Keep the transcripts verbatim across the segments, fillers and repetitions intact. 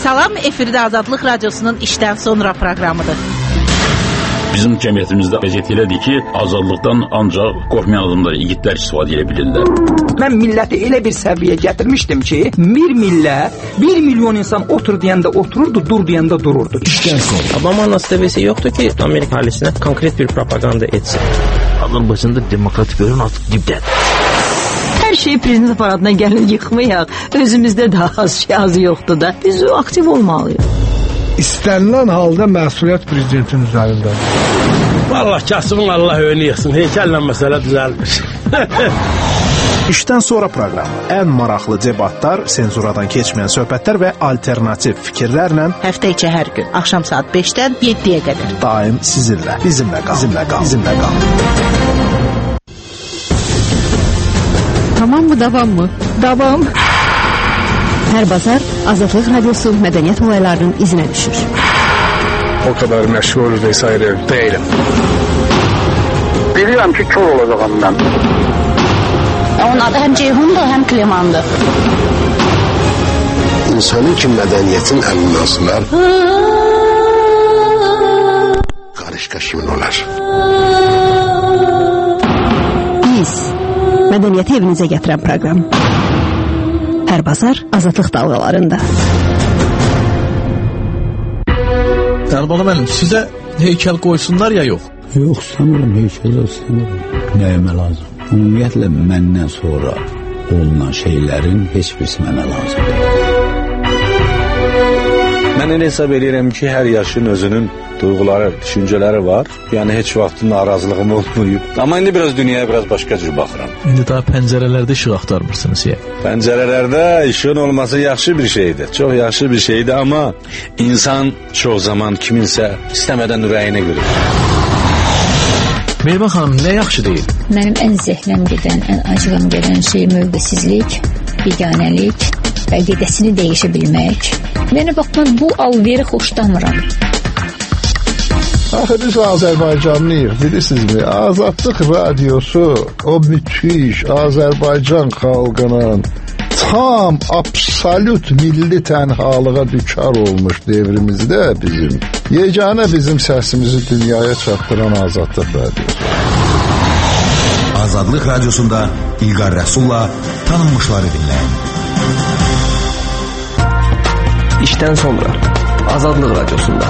Salam, efirdə Azadlıq Radiosunun işdən sonra proqramıdır. Bizim cəmiyyətimizdə vəziyyət elədir ki, azadlıqdan ancaq qorxmayan adamlar, igidlər istifadə edə bilirlər. Mən milləti elə bir səviyyə gətirmişdim ki, bir millət, bir milyon insan otur deyəndə otururdu, dur deyəndə dururdu. İşdən sonra. Obama'nın nəticəsi yoxdur ki, Amerika ailəsinə konkret bir propaganda etsin. Azərbaycanda demokratik bölüm artıq dibdədir. Hər şey prezident aparatına gəlin yıxmayaq. Özümüzdə də az şey azı yoxdur da. Biz aktiv olmalıyıq. İstənilən halda məsuliyyət prezidentin üzərindədir. Vallahi kasımın Allah önü yıxsın. Heykəllə məsələ düzəlmiş. İşdən sonra proqramı. Ən maraqlı debatlar, senzuradan keçməyən söhbətlər və alternativ fikirlərlə həftə içi hər gün axşam saat beşdən yeddiyə qədər daim sizinlə, bizimlə qal, bizimlə qal, bizimlə qal. Tamam mı, davam mı? Davam. Hər bazar Azadlıq Radiosu mədəniyyət olaylarının izinə düşür. O kadar məşğul vesaire değilim. Bilirəm ki, kör olacağım mən. Onun adı həm Ceyhundur, həm Klimandır. İnsanın ki, mədəniyyətin əlindən asılar, qarışqa kimin olar? Biz, mədəniyyəti evinizə gətirən proqram. Hər bazar Azadlıq dalğalarında. Əlbana mənim, sizə heykəl qoysunlar ya yox? Yox, sanırım heykəl sanırım. Nəyimə lazım? Ümumiyyətlə, məndən sonra olunan şeylərin heç birisi mənə lazımdır. Mən elə hesab edirəm ki, hər yaşın özünün duyğuları, düşüncələri var. Yəni, heç vaxtın narazılığım olmayıb. Amma indi biraz dünyaya biraz başqa cür baxıram. İndi daha pəncərələrdə işıq axtarmırsınız ya? Pəncərələrdə işığın olması yaxşı bir şeydir. Çox yaxşı bir şeydir, amma insan çox zaman kiminsə istəmədən ürəyinə görür. Mehriban xanım, nə yaxşı deyil? Mənim ən zəhləm gedən, ən acığım gedən şey mövqesizlik, biganəlik və qədəsini dəyişə bilmək. Yəni, bax, mən bu alveri xoşlamıram. Axı biz Azərbaycanlıyıq, bilirsinizmi? Azadlıq Radiosu o müthiş Azərbaycan xalqının tam, absolut milli tənhalığa düçar olmuş devrimizdə bizim, yeganə bizim səsimizi dünyaya çatdıran Azadlıq Radiosu. Azadlıq Radiosunda İlqar Rəsulla tanınmışları dinləyin. İşdən sonra Azadlıq Radiosunda.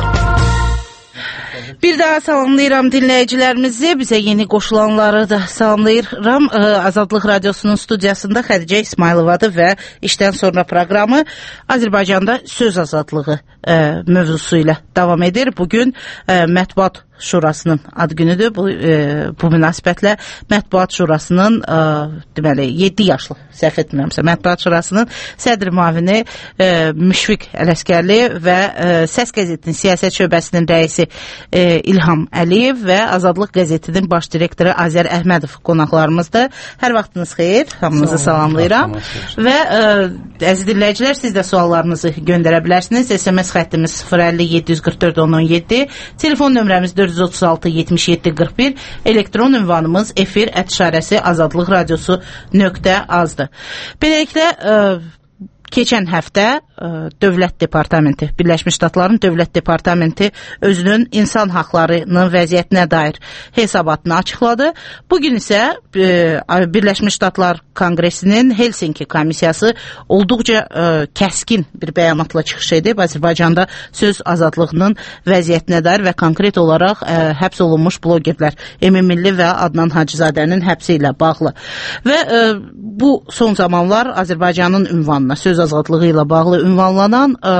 Bir daha salamlayıram dinləyicilərimizi, bizə yeni qoşulanları da salamlayıram. Azadlıq Radiosunun studiyasında Xədicə İsmayılovadır və işdən sonra proqramı Azərbaycanda söz azadlığı ə, mövzusu ilə davam edir. Bugün ə, Mətbuat Şurasının ad günüdür. Bu, e, bu münasibətlə Mətbuat Şurasının e, deməli yeddi yaşlı, səhv etmirəmsə, Mətbuat Şurasının sədr müavini e, Müşfiq Ələskərli və e, Səs qəzetinin siyasət şöbəsinin rəisi e, İlham Əliyev və Azadlıq qəzetinin baş direktoru Azər Əhmədov qonaqlarımızdır. Hər vaxtınız xeyir, hamınızı salamlayıram. Və e, əziz dinləyicilər, siz də suallarınızı göndərə bilərsiniz. S M S xəttimiz sıfır əlli yeddi yüz qırx dörd on on yeddi, telefon nömrəmiz dörd yüz otuz altı yetmiş yeddi qırx bir, elektron ünvanımız efir ət işarəsi azadlıq radiosu nöqtə azdır. Beləliklə, ə, keçən həftə ə, Dövlət Departamenti, Birləşmiş Ştatların Dövlət Departamenti özünün insan haqlarının vəziyyətinə dair hesabatını açıqladı. Bugün isə ə, Birləşmiş Ştatlar Konqresinin Helsinki komissiyası olduqca ə, kəskin bir bəyanatla çıxış edib. Azərbaycanda söz azadlığının vəziyyətinə dair və konkret olaraq ə, həbs olunmuş blogerlər Emin Milli və Adnan Hacızadənin həbsi ilə bağlı. Və ə, bu son zamanlar Azərbaycanın ünvanına, söz azadlığı ilə bağlı ünvanlanan ə,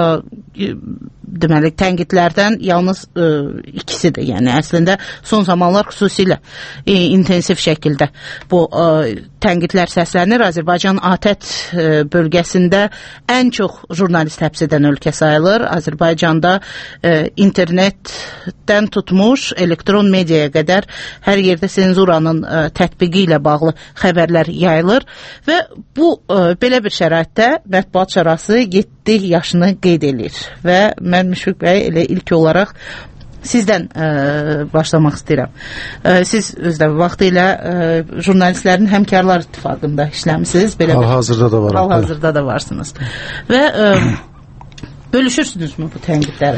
deməli, tənqidlərdən yalnız ə, ikisidir. Yəni, əslində son zamanlar xüsusilə ə, intensiv şəkildə bu ə, tənqidlər səslənir. Azərbaycan ATƏT ə, bölgəsində ən çox jurnalist həbs edən ölkə sayılır. Azərbaycanda ə, internetdən tutmuş elektron mediaya qədər hər yerdə senzuranın ə, tətbiqi ilə bağlı xəbərlər yayılır və bu ə, belə bir şəraitdə Mətbuat Şurası yeddi yaşını qeyd edir və mən Müşfiq bəy elə ilk olaraq sizdən ə, başlamaq istəyirəm. Ə, siz özdə vaxtı ilə ə, jurnalistlərin həmkarlar ittifaqında işləmisiniz. Hal-hazırda da varam. Hal-hazırda da varsınız. Və ə, Bölüşürsünüzmü bu tənqidləri?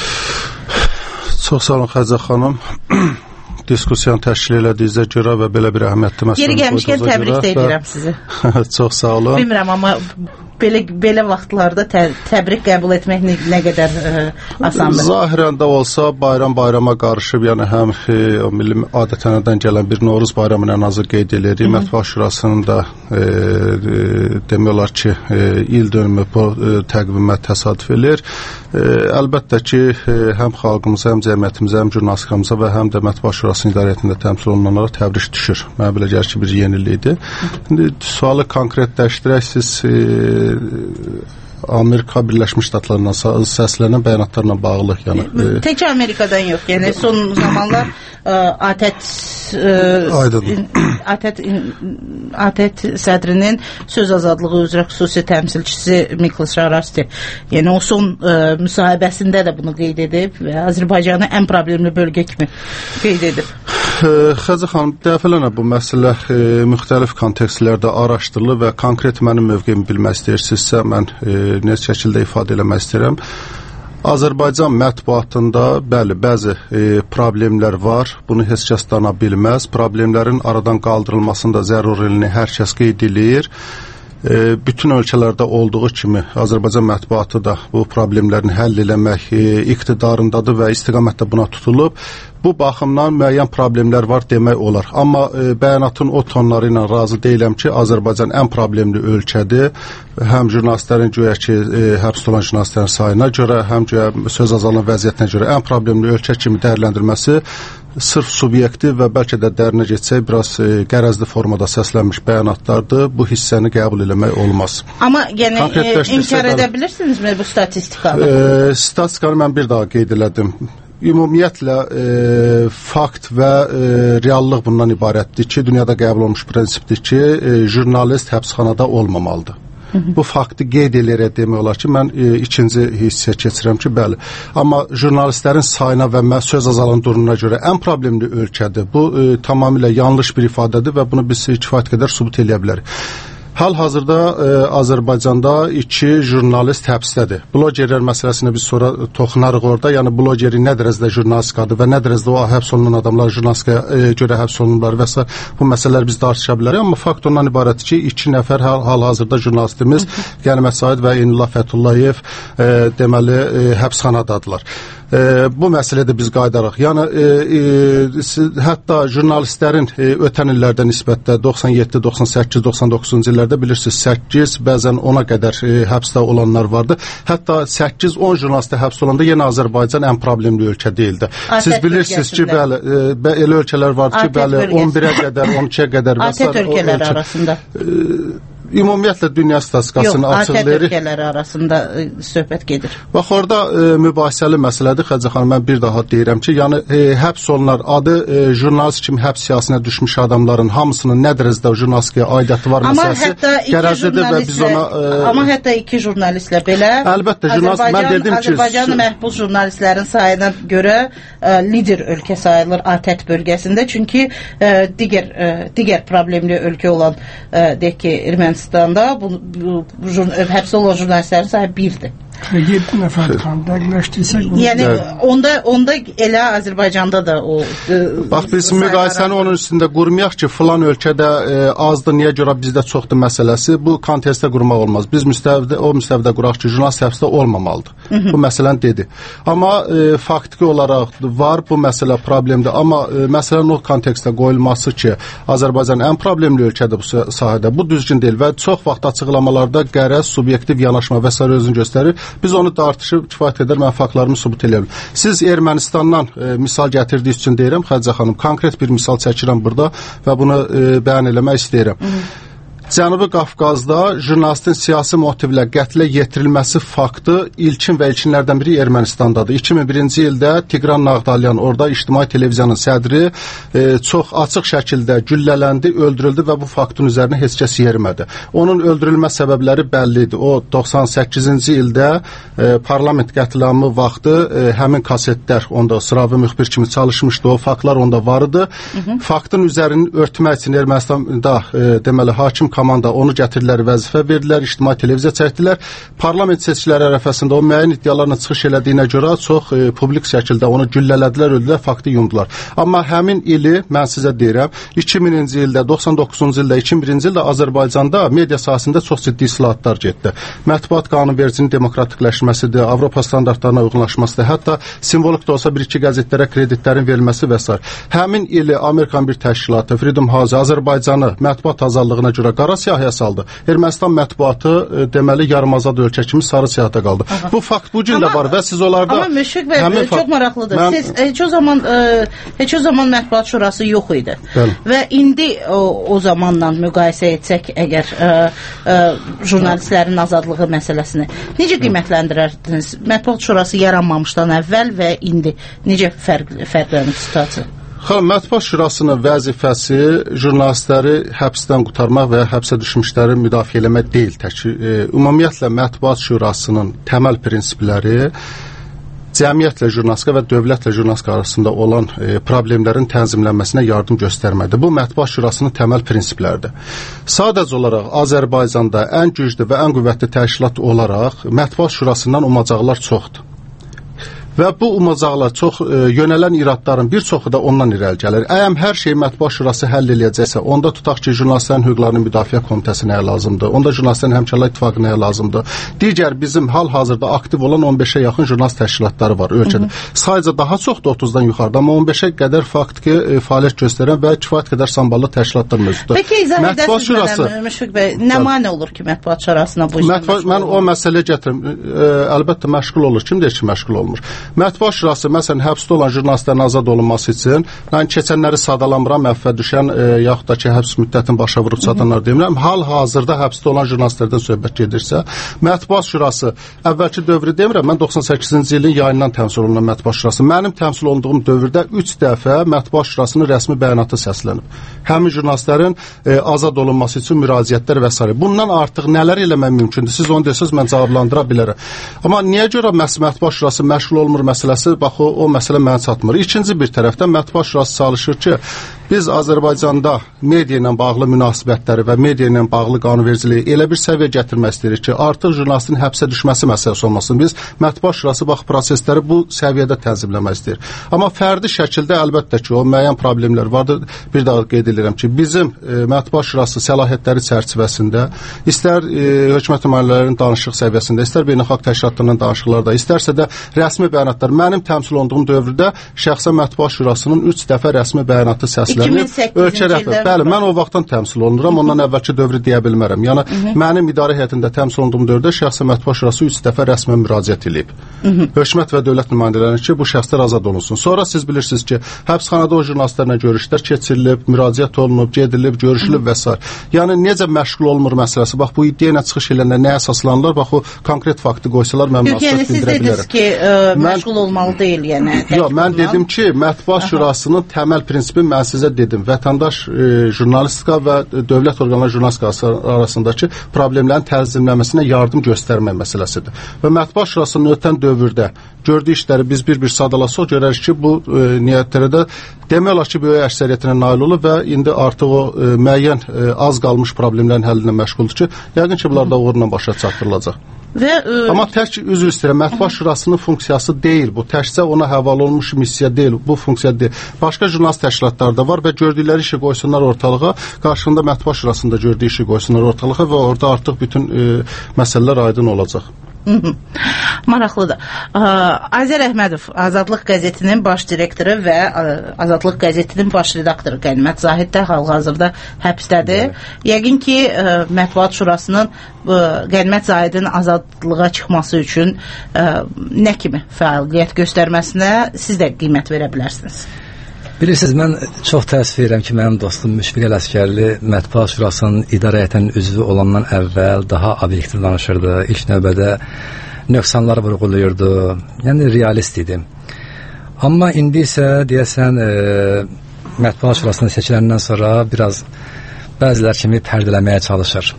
Çox sağ olun Xəzər xanım. Diskusiyanı təşkil elədiyinizə görə və belə bir əhəmiyyətli məsələ. Yeri gəlmişkən təbrik də edirəm sizi. Çox sağ olun. Bilmirəm, amma belə belə vaxtlarda tə, təbrik qəbul etmək nə, nə qədər ə, asandır. Zahirən də olsa bayram bayrama qarışıb, yəni həm e, o milli adət-ənənədən gələn bir Novruz bayramı ilə nazır qeyd edirik. Mətbuat Şurasının da e, e, demək olar ki, e, il dönümü bu e, təqvimə təsadüf edir. E, əlbəttə ki, e, həm xalqımıza, həm cəmiyyətimizə, həm jurnalistikamıza və həm də Mətbuat Şurasının idarəetində təmsil olunanlara təbrik düşür. Mənə belə gəlir ki, bir yenilikdir. İndi sualı konkretləşdirək, siz e, Amerika Birləşmiş Ştatlarından səslənən bəyanatlarla bağlı, yəni e, təkcə Amerikadan yox, yəni son zamanlar ATƏT ATƏT ATƏT sədrinin söz azadlığı üzrə xüsusi təmsilçisi Miklos Şarasti, yəni o son ə, müsahibəsində də bunu qeyd edib və Azərbaycanı ən problemli bölgə kimi qeyd edib. Xəzər xanım, dəfələrlə bu məsələ e, müxtəlif kontekstlərdə araşdırılır və konkret mənim mövqeyimi bilmək istəyirsinizsə, mən e, nə şəkildə ifadə eləmək istəyirəm. Azərbaycan mətbuatında bəli, bəzi e, problemlər var. Bunu heç kəs dana bilməz. Problemlərin aradan qaldırılmasında zəruriliğini hər kəs qeyd edir. E, bütün ölkələrdə olduğu kimi Azərbaycan mətbuatı da bu problemlərini həll eləmək e, iqtidarındadır və istiqamətdə buna tutulub. Bu baxımdan müəyyən problemlər var demək olar. Amma e, bəyanatın o tonları ilə razı deyiləm ki, Azərbaycan ən problemli ölkədir. Həm jurnalistlərin güya ki, e, həbs olan jurnalistlərin sayına görə, həm güya söz azalının vəziyyətinə görə ən problemli ölkə kimi dəyərləndirməsi sırf subyektiv və bəlkə də dərinə getsək biraz e, qərəzli formada səslənmiş bəyanatlardır. Bu hissəni qəbul eləmək olmaz. Amma yəni e, inkar edə bilirsinizmi bu statistikanı? E, statistikanı mən bir daha qeyd elədim. Ümumiyyətlə e, fakt və e, reallıq bundan ibarətdir ki, dünyada qəbul olmuş prinsipdir ki, e, jurnalist həbsxanada olmamalıdır. Hı -hı. Bu faktı qeyd eləyərək demək olar ki, mən e, ikinci hissəyə keçirəm ki, bəli. Amma jurnalistlərin sayına və söz azalının durumuna görə ən problemli ölkədir. Bu e, tamamilə yanlış bir ifadədir və bunu biz kifayət qədər sübut eləyə bilərik. Hal-hazırda e, Azərbaycanda iki jurnalist həbsdədir. Blogerlər məsələsinə biz sonra toxunarıq orada. Yəni blogeri nə dərəcədə jurnalistikadır və nə dərəcədə o həbs olunan adamlar jurnalistikaya e, görə həbs olunurlar və s. bu məsələlər biz tartışa bilərik. Amma fakt ondan ibarətdir ki, iki nəfər hal-hazırda jurnalistimiz Qənimət Said və Eynullah Fəthullayev e, deməli e, həbsxanadadılar. E, bu məsələdə biz qayıdarıq. Yəni e, e, hətta jurnalistlərin e, ötən illərdə nisbətdə doxsan yeddi, doxsan səkkiz, doxsan doqquzuncu illərdə bilirsiniz səkkiz, bəzən ona qədər e, həbsdə olanlar vardı. Hətta səkkiz on jurnalistə həbs olanda yenə Azərbaycan ən problemli ölkə deyildi. Siz ATƏT bilirsiniz ki, bəli, e, elə ölkələr vardı ki, bəli, on birə qədər, on ikiyə qədər və ATƏT ölkələri ölkə, arasında. E, Ümumiyyətlə dünya statistikasını açıqlayırıq. Yox, ATƏT ölkələri arasında e, söhbət gedir. Bax, orada e, mübahisəli məsələdir. Xədicə xanım, mən bir daha deyirəm ki, yəni e, həbs olunan adı e, jurnalist kimi həbs siyasətinə düşmüş adamların hamısının nə dərəcədə jurnalistikaya aidiyyəti var məsələsi qərəzlidir və biz ona... E, amma hətta iki jurnalistlə belə... Əlbəttə, jurnalist, mən dedim ki... Azərbaycan məhbus jurnalistlərin sayına görə e, lider ölkə sayılır ATƏT bölgəsində. Çünki e, digər, e, digər problemli ölkə olan e, deyək ki, Ermənistanda bu, bu, bu həbs olan jurnalistlərin sayı birdir. yeddi nəfər tam dəqiqləşdirsək bunu. Yəni onda onda elə Azərbaycanda da o e, bax biz müqayisəni onun üstündə qurmayaq ki, filan ölkədə e, azdır, niyə görə bizdə çoxdur məsələsi. Bu kontekstdə qurmaq olmaz. Biz müstəvidə o müstəvidə quraq ki, jurnalist həbsdə olmamalıdır. Hı -hı. Bu məsələni dedi. Amma e, faktiki olaraq var bu məsələ problemdir. Amma e, məsələnin o kontekstdə qoyulması ki, Azərbaycan ən problemli ölkədir bu sahədə. Bu düzgün deyil və çox vaxt açıqlamalarda qərəz, subyektiv yanaşma və s. özünü göstərir. Biz onu tartışıb kifayət edər, mən faktlarımı sübut edirəm. Siz Ermənistandan e, misal gətirdiyiniz üçün deyirəm, Xədicə xanım, konkret bir misal çəkirəm burada və bunu e, bəyan eləmək istəyirəm. Hı -hı. Cənubi Qafqazda jurnalistin siyasi motivlə qətlə yetirilməsi faktı ilkin və ilkinlərdən biri Ermənistandadır. iki min birinci ildə Tiqran Nağdalyan, orada ictimai televiziyanın sədri e, çox açıq şəkildə güllələndi, öldürüldü və bu faktın üzərinə heç kəs yerimədi. Onun öldürülmə səbəbləri bəllidir. O doxsan səkkizinci ildə e, parlament qətliamı vaxtı e, həmin kasetlər onda sıravi müxbir kimi çalışmışdı. O faktlar onda vardı. Hı -hı. Faktın üzərini örtmək üçün Ermənistanda e, deməli hakim komanda onu gətirdilər, vəzifə verdilər, ictimai televiziya çəkdilər. Parlament seçkiləri ərəfəsində o müəyyən iddialarla çıxış elədiyinə görə çox e, publik şəkildə onu güllələdilər, öldülər, faktı yumdular. Amma həmin ili mən sizə deyirəm, iki minci ildə, doxsan doqquzuncu ildə, iki min birinci ildə Azərbaycanda media sahəsində çox ciddi islahatlar getdi. Mətbuat qanunvericinin demokratikləşməsidir, Avropa standartlarına uyğunlaşmasıdır, hətta simvolik da olsa bir-iki qəzetlərə kreditlərin verilməsi və s. Həmin ili Amerikan bir təşkilatı, Freedom House, Azərbaycanı mətbuat azadlığına görə qara siyahıya saldı. Ermənistan mətbuatı e, deməli yarımazad ölkə kimi sarı siyahıda qaldı. Aha. Bu fakt bu gün də var və siz onlarda... Amma Müşfiq bəy, çox maraqlıdır. Mən... Siz heç o zaman e, heç o zaman Mətbuat Şurası yox idi. Bəli. Və indi o, o zamanla müqayisə etsək əgər e, e, jurnalistlərin azadlığı məsələsini necə qiymətləndirərdiniz? Mətbuat Şurası yaranmamışdan əvvəl və indi necə fərq, fərqlənir situasiya? Xanım, Mətbuat Şurasının vəzifəsi jurnalistləri həbsdən qurtarmaq və ya həbsə düşmüşləri müdafiə eləmək deyil. Tək, e, ümumiyyətlə Mətbuat Şurasının təməl prinsipləri cəmiyyətlə jurnalistika və dövlətlə jurnalistika arasında olan e, problemlərin tənzimlənməsinə yardım göstərməkdir. Bu Mətbuat Şurasının təməl prinsipləridir. Sadəcə olaraq Azərbaycanda ən güclü və ən qüvvətli təşkilat olaraq Mətbuat Şurasından umacaqlar çoxdur. Və bu umacaqlar çox e, yönələn iradların bir çoxu da ondan irəli gəlir. Əgər hər şey Mətbuat Şurası həll eləyəcəksə, onda tutaq ki, Jurnalistlərin Hüquqlarının Müdafiə Komitəsi nəyə lazımdır? Onda Jurnalistlərin Həmkarlar İttifaqı nəyə lazımdır? Digər bizim hal-hazırda aktiv olan on beşə yaxın jurnalist təşkilatları var ölkədə. Sayca daha çoxdur otuzdan yuxarıda, amma on beşə qədər faktiki e, fəaliyyət göstərən və kifayət qədər samballı təşkilatlar mövcuddur. Peki, izah edəsiniz mənə, Müşfiq bəy, nə mane olur ki, Mətbuat Şurasına bu işlə məşğul olur? Mən o məsələyə gətirim. E, əlbəttə məşğul olur. Kim deyir ki, məşğul olmur? Mətbuat Şurası, məsələn, həbsdə olan jurnalistlərin azad olunması üçün, mən keçənləri sadalamıram, əffə düşən, e, yaxud da ki, həbs müddətini başa vurub satanlar demirəm, hal-hazırda həbsdə olan jurnalistlərdən söhbət gedirsə, Mətbuat Şurası, əvvəlki dövrü demirəm, mən doxsan səkkizinci ilin yayından təmsil olunan Mətbuat Şurası, mənim təmsil olunduğum dövrdə üç dəfə Mətbuat Şurasının rəsmi bəyanatı səslənib. Həmin jurnalistlərin e, azad olunması üçün müraciətlər və s. Bundan artıq nələr eləmək mümkündür? Siz onu deyirsiniz, mən cavablandıra bilərəm. Amma niyə görə Mətbuat Şurası məşğul olmur məsələsi, bax o, o məsələ mənə çatmır. İkinci bir tərəfdən Mətbuat Şurası çalışır ki, biz Azərbaycanda media ilə bağlı münasibətləri və media ilə bağlı qanunvericiliyi elə bir səviyyə gətirmək istəyirik ki, artıq jurnalistin həbsə düşməsi məsələsi olmasın. Biz Mətbuat Şurası bax prosesləri bu səviyyədə tənzimləmək istəyir. Amma fərdi şəkildə əlbəttə ki, o müəyyən problemlər vardır. Bir daha qeyd edirəm ki, bizim e, Mətbuat Şurası səlahiyyətləri çərçivəsində istər e, hökumət nümayəndələrinin danışıq səviyyəsində, istər beynəlxalq təşkilatlarının danışıqlarda, istərsə də rəsmi bəyanatlar. Mənim təmsil olunduğum dövrdə şəxsən Mətbuat Şurasının üç dəfə rəsmi bəyanatı səslənib. Ölkə rəhbəri. Bəli, mən o vaxtdan təmsil olunuram, ondan əvvəlki dövrü deyə bilmərəm. Yəni Hı -hı. mənim idarə heyətində təmsil olunduğum dövrdə şəxsən Mətbuat Şurası üç dəfə rəsmən müraciət edib. Hökumət və dövlət nümayəndələrinin ki, bu şəxslər azad olunsun. Sonra siz bilirsiniz ki, həbsxanada o jurnalistlərlə görüşlər keçirilib, müraciət olunub, gedilib, görüşülüb və s. Yəni necə məşğul olmur məsələsi. Bax bu iddia ilə çıxış edənlər nəyə əsaslanırlar? Bax o konkret faktı qoysalar mən münasibət bildirə bilərəm. Yəni siz dediniz ki, ə, məşğul mən, olmalı deyil, yəni. Yox, mən dedim ki, Mətbuat Şurasının təməl prinsipi mən sizə dedim, vətəndaş e, jurnalistika və dövlət orqanları jurnalistikası arasındakı problemlərin tənzimlənməsinə yardım göstərmək məsələsidir. Və Mətbuat Şurasının ötən dövrdə gördüyü işləri biz bir-bir sadalasaq görərik ki, bu e, niyyətlərdə demək olar ki, böyük əksəriyyətinə nail olub və indi artıq o e, müəyyən e, az qalmış problemlərin həllinə məşğuldur ki, yəqin ki, bunlar da uğurla başa çatdırılacaq. Və, ə... Amma tək üzr istəyirəm, Mətbuat Şurasının funksiyası deyil bu. Təkcə ona həvalə olmuş missiya deyil, bu funksiya deyil. Başqa jurnalist təşkilatları da var və gördükləri işi qoysunlar ortalığa, qarşında Mətbuat Şurasında gördüyü işi qoysunlar ortalığa və orada artıq bütün e, məsələlər aydın olacaq. Maraqlıdır. Azər Əhmədov, Azadlıq qəzetinin baş direktoru və Azadlıq qəzetinin baş redaktoru Qənimət Zahid də hal-hazırda həbsdədir. Yəqin ki, Mətbuat Şurasının Qənimət Zahidin azadlığa çıxması üçün nə kimi fəaliyyət göstərməsinə siz də qiymət verə bilərsiniz. Bilirsiniz, mən çox təəssüf edirəm ki, mənim dostum Müşfiq Ələskərli Mətbuat Şurasının idarə heyətinin üzvü olandan əvvəl daha obyektiv danışırdı. İlk növbədə nöqsanları vurğulayırdı. Yəni realist idi. Amma indi isə deyəsən e, Mətbuat Şurasının seçiləndən sonra biraz bəzilər kimi pərdələməyə çalışır.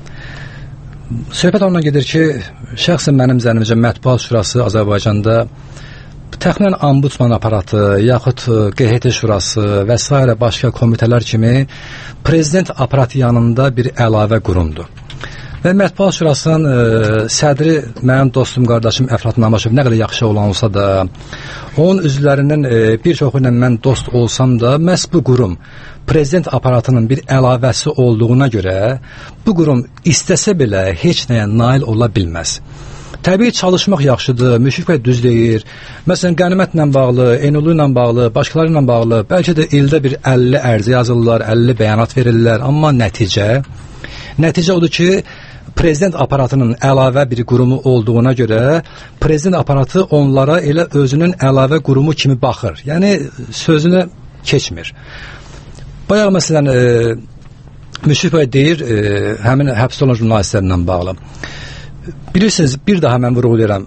Söhbət ondan gedir ki, şəxsən mənim zənnimcə Mətbuat Şurası Azərbaycanda Təxminən ombudsman aparatı, yaxud Q H T şurası və s. başqa komitələr kimi prezident aparatı yanında bir əlavə qurumdur. Və Mətbuat Şurasının e, sədri mənim dostum, qardaşım Əflatun Amaşov nə qədər yaxşı olan olsa da, onun üzvlərindən e, bir çoxu ilə mən dost olsam da, məhz bu qurum prezident aparatının bir əlavəsi olduğuna görə bu qurum istəsə belə heç nəyə nail ola bilməz. Təbii çalışmaq yaxşıdır, Müşfiq bəy düz deyir. Məsələn, qənimətlə bağlı, Eynulu ilə bağlı, başqaları ilə bağlı, bəlkə də ildə bir əlli ərizə yazırlar, əlli bəyanat verirlər, amma nəticə, nəticə odur ki, prezident aparatının əlavə bir qurumu olduğuna görə prezident aparatı onlara elə özünün əlavə qurumu kimi baxır. Yəni sözünü keçmir. Bayaq məsələn e, Müşfiq bəy deyir, e, həmin həbsdə olan jurnalistlərlə bağlı. Bilirsiniz, bir daha mən vurğulayıram.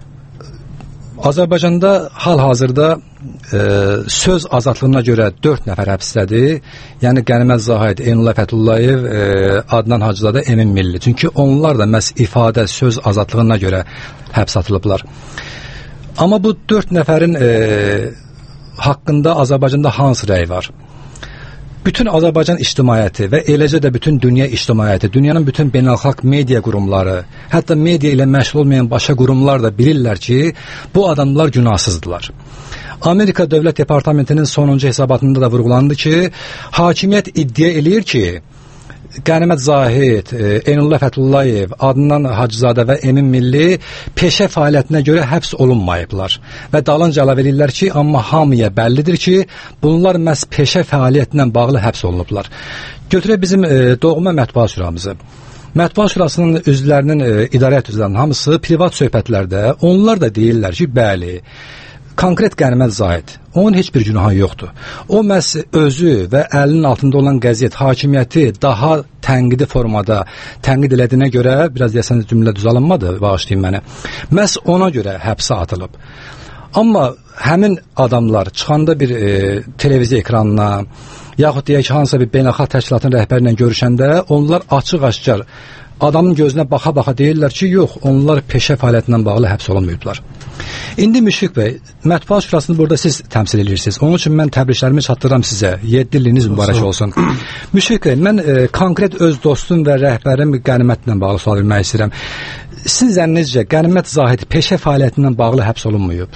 Azərbaycanda hal-hazırda e, söz azadlığına görə dörd nəfər həbsdədir. Yəni Qənimət Zahid, Eynullah Fəthullayev, e, Adnan Hacızadə, Emin Milli. Çünki onlar da məhz ifadə, söz azadlığına görə həbs atılıblar. Amma bu dörd nəfərin e, haqqında Azərbaycanda hansı rəy var? Bütün Azərbaycan ictimaiyyəti və eləcə də bütün dünya ictimaiyyəti, dünyanın bütün beynəlxalq media qurumları, hətta media ilə məşğul olmayan başqa qurumlar da bilirlər ki, bu adamlar günahsızdılar. Amerika Dövlət Departamentinin sonuncu hesabatında da vurğulandı ki, hakimiyyət iddia eləyir ki, Qənimət Zahid, Eynullah Fəthullayev, Adnan Hacızadə və Emin Milli peşə fəaliyyətinə görə həbs olunmayıblar. Və dalınca əlavə edirlər ki, amma hamıya bəllidir ki, bunlar məhz peşə fəaliyyətinə bağlı həbs olunublar. Götürək bizim e, doğma Mətbuat Şuramızı. Mətbuat Şurasının üzvlərinin, e, idarəət üzvlərinin hamısı privat söhbətlərdə, onlar da deyirlər ki, bəli, konkret Qənimət Zahid, onun heç bir günahı yoxdur. O məhz özü və əlinin altında olan qəziyyət, hakimiyyəti daha tənqidi formada tənqid elədiyinə görə, biraz deyəsən cümlə düz alınmadı, bağışlayın mənə, məhz ona görə həbsə atılıb. Amma həmin adamlar çıxanda bir e, televiziya ekranına, yaxud deyək ki, hansısa bir beynəlxalq təşkilatın rəhbəri ilə görüşəndə, onlar açıq-aşkar adamın gözünə baxa-baxa deyirlər ki, yox, onlar peşə fəaliyyətindən bağlı həbs olunmayıblar. İndi Müşfiq bəy, Mətbuat Şurasını burada siz təmsil edirsiniz. Onun üçün mən təbriklərimi çatdırıram sizə. yeddi iliniz mübarək olsun. Müşfiq bəy, mən e, konkret öz dostum və rəhbərim Qənimətlə bağlı sual vermək istəyirəm. Sizin zənninizcə Qənimət Zahid peşə fəaliyyətindən bağlı həbs olunmayıb?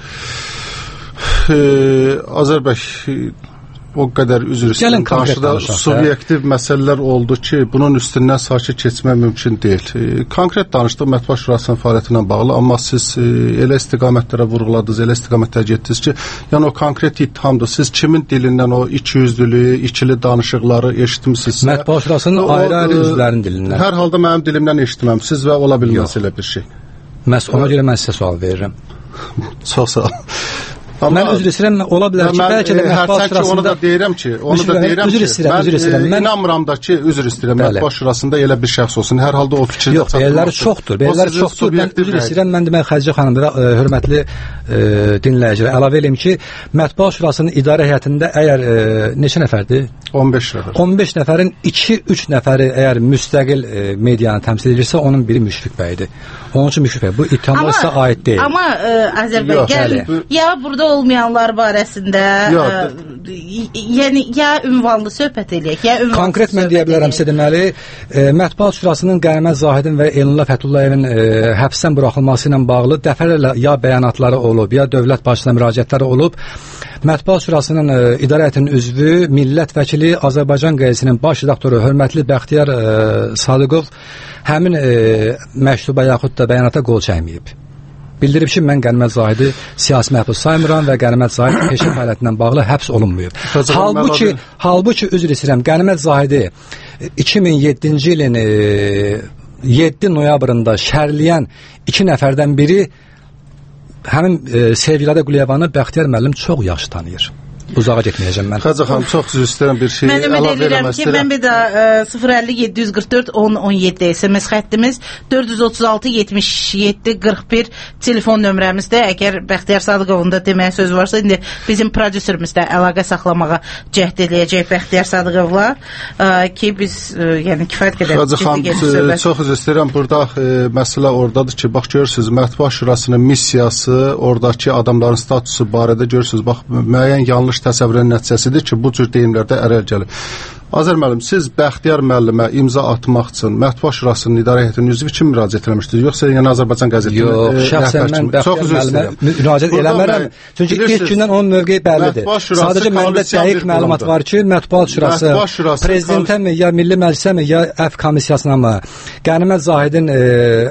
E, Azər bəy, o qədər üzr istəyirəm. Qarşıda subyektiv məsələlər oldu ki, bunun üstündən sakit keçmək mümkün deyil. E, konkret danışdıq Mətbuat Şurasının fəaliyyəti ilə bağlı, amma siz e, elə istiqamətlərə vurğuladınız, elə istiqamətlərə getdiniz ki, yəni o konkret ittihamdır. Siz kimin dilindən o ikiyüzlülüyü, ikili danışıqları eşitmisinizsə? Mətbuat Şurasının ayrı-ayrı üzvlərinin dilindən. Hər halda mənim dilimdən eşitməmsiz və ola bilməz elə bir şey. Məhz ona görə mən sizə sual verirəm. Çox sağ olun. Amma mən üzr istəyirəm, ola bilər ki, bəlkə də Mətbuat Şurasında onu da deyirəm ki, onu da deyirəm ki, mən, mən inanmıram da ki, üzr istəyirəm, Mətbuat Şurasında elə bir şəxs olsun. Hər halda o fikirdə yox, belələri çoxdur, belələri çoxdur. Mən üzr istəyirəm, mən də mən Xədicə xanım və e, hörmətli e, dinləyicilər əlavə eləyim ki, Mətbuat Şurasının idarə heyətində əgər e, neçə nəfərdir? on beş nəfər. on beş nəfərin iki üç nəfəri əgər müstəqil e, medianı təmsil edirsə, onun biri Müşfiq bəydir. Onun üçün Müşfiq bəy, bu ittihamlar sizə aid deyil. Amma e, Azərbaycan gəlin, ya burada olmayanlar barəsində ə, yəni ya ünvanlı söhbət eləyək, ya ünvanlı konkret mən deyə bilərəm sizə deməli, e, Mətbuat Şurasının Qənimət Zahidin və Eynullah Fətullayevin e, həbsdən buraxılması ilə bağlı dəfələrlə ya bəyanatları olub, ya dövlət başçısına müraciətləri olub. Mətbuat Şurasının e, idarə heyətinin üzvü, millət vəkili, Azərbaycan qəzetinin baş redaktoru hörmətli Bəxtiyar e, Sadıqov həmin e, məktuba yaxud da bəyanata qol çəkməyib. Bildirib ki, mən Qənimət Zahidi siyasi məhbus saymıram və Qənimət Zahid peşə fəaliyyətindən bağlı həbs olunmayıb. Halbuki, halbuki üzr istəyirəm, Qənimət Zahidi iki min yeddinci ilin e, yeddi noyabrında şərləyən iki nəfərdən biri həmin e, Sevgiladə Quliyevanı Bəxtiyar müəllim çox yaxşı tanıyır. uzağa getməyəcəm mən. Xəzə xanım, çox üzr istəyirəm bir şey mən əlavə eləmək eləmək istəyirəm. Mən bir də sıfır əlli yeddi yüz qırx dörd on on yeddi S M S xəttimiz, dörd yüz otuz altı yetmiş yeddi qırx bir telefon nömrəmizdə. Əgər Bəxtiyar Sadıqovun da deməyə söz varsa, indi bizim prodüserimiz də əlaqə saxlamağa cəhd eləyəcək Bəxtiyar Sadıqovla ki, biz yəni kifayət qədər Xəzə xanım, çox üzr istəyirəm. Burada e, məsələ oradadır ki, bax görürsünüz, Mətbuat Şurasının missiyası, oradakı adamların statusu barədə görürsünüz, bax müəyyən yanlış təsəvvürün nəticəsidir ki, bu cür deyimlərdə ərəl gəlir. Azər müəllim, siz Bəxtiyar müəllimə imza atmaq üçün Mətbuat Şurasının idarə heyətinin üzvü kimi müraciət etmişdiniz? Yoxsa yəni Azərbaycan qəzetinin Yox, e, şəxsən mən Bəxtiyar müəllimə müraciət eləmərəm. Çünki ilk gündən onun mövqeyi bəllidir. Sadəcə məndə dəqiq məlumat var ki, Mətbuat Şurası, Şurası prezidentə mi, ya Milli Məclisə mi, ya Əf komissiyasına mı, Qənimət Zahidin e,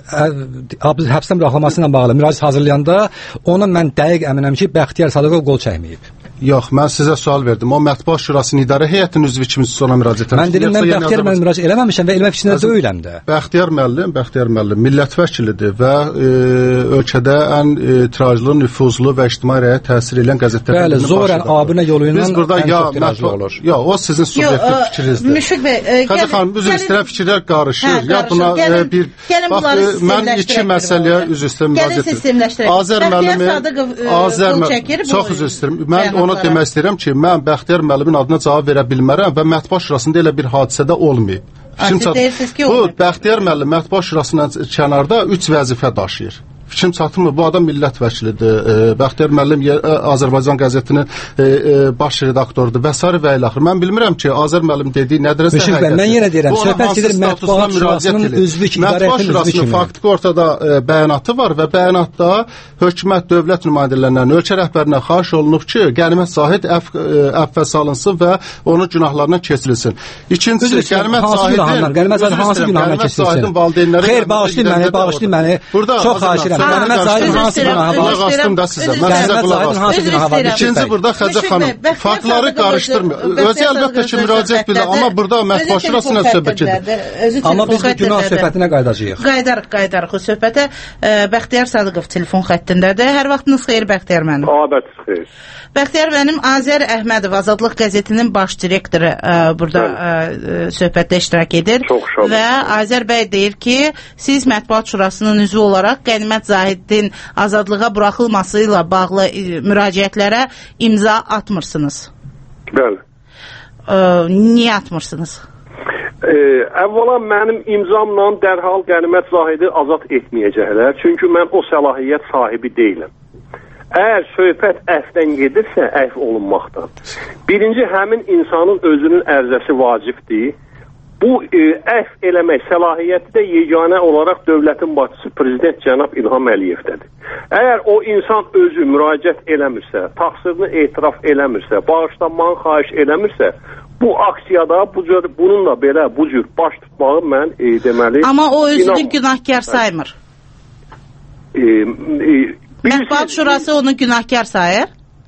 həbsdən buraxılması ilə bağlı müraciət hazırlayanda ona mən dəqiq əminəm ki, Bəxtiyar Sadıqov qol çəkməyib. Yox, mən sizə sual verdim. O Mətbuat Şurasının idarə heyətinin üzvü kimi sonra müraciət etmişəm. Mən dedim, mən Bəxtiyar müəllim müraciət eləməmişəm və eləmək fikrində deyiləm də. Bəxtiyar müəllim, Bəxtiyar müəllim millət vəkilidir və e, ölkədə ən e, tirajlı, nüfuzlu və ictimai rəyə təsir edən qəzetlərdən bəli, zorən abunə yolu ilə biz burada ya mətbuat, ya o sizin subyektiv fikrinizdir. Müşfiq bəy, Xəzə xanım, üzr istəyirəm, fikirlər qarışır. Ya buna e, bir bax, mən iki məsələyə üzr istəyirəm müraciət edirəm. Azər müəllimi, Azər müəllim, çox üzr istəyirəm. Mən onu demək istəyirəm ki, mən Bəxtiyar müəllimin adına cavab verə bilmərəm və Mətbuat Şurasında elə bir hadisədə olmayıb. Bu Bəxtiyar müəllim Mətbuat Şurasından kənarda üç vəzifə daşıyır. Fikrim çatmır, bu adam millət vəkilidir. E, Bəxtiyar müəllim e, Azərbaycan qəzetinin e, e, baş redaktorudur və s. və ilə axır. Mən bilmirəm ki, Azər müəllim dediyi nədirsə həqiqətdir. Mən yenə deyirəm, söhbət gedir Mətbuat Şurasının üzvü kimi, Mətbuat Şurasının faktiki ortada e, bəyanatı var və bəyanatda hökumət, dövlət nümayəndələrindən, ölkə rəhbərindən xahiş olunub ki, Qənimət Zahid əf, e, əfvə salınsın və onun günahlarından keçirilsin. İkincisi, Qənimət Zahidin Qənimət Zahid hansı günahlarından keçirilsin? Xeyr, bağışlayın məni, bağışlayın məni. Çox xahiş edirəm. Qənimət Zahidin hansı günahı var? Qulaq da sizə. Mən sizə qulaq asdım. İkinci burada Xəzə xanım, faktları qarışdırmır. Özü əlbəttə ki, müraciət bilir, amma burada Mətbuat Şurasına söhbət gedir. Amma biz bu günah söhbətinə qayıdacağıq. Qayıdarıq, qayıdarıq o söhbətə. Bəxtiyar Sadıqov telefon xəttindədir. Hər vaxtınız xeyir Bəxtiyar müəllim. Abədiniz xeyir. Bəxtiyar müəllim, Azər Əhmədov, Azadlıq qəzetinin baş direktoru ə, burada ə, söhbətdə iştirak edir. Və Azər bəy deyir ki, siz Mətbuat Şurasının üzvü olaraq Qənimət Zahidin azadlığa buraxılması ilə bağlı ə, müraciətlərə imza atmırsınız. Bəli. Ə, niyə atmırsınız? Ə, əvvəla mənim imzamla dərhal Qənimət Zahidi azad etməyəcəklər. Çünki mən o səlahiyyət sahibi deyiləm. Əgər söhbət əfdən gedirsə, əf olunmaqdan. Birinci, həmin insanın özünün ərzəsi vacibdir. Bu e, əf eləmək səlahiyyəti də yeganə olaraq dövlətin başçısı prezident cənab İlham Əliyevdədir. Əgər o insan özü müraciət eləmirsə, təqsirini etiraf eləmirsə, bağışlanmanı xahiş eləmirsə, bu aksiyada bu cür, bununla belə bu cür baş tutmağı mən e, deməli... Amma o özünü inan... günahkar saymır. E, e, Mətbuat Şurası onu günahkar sayır?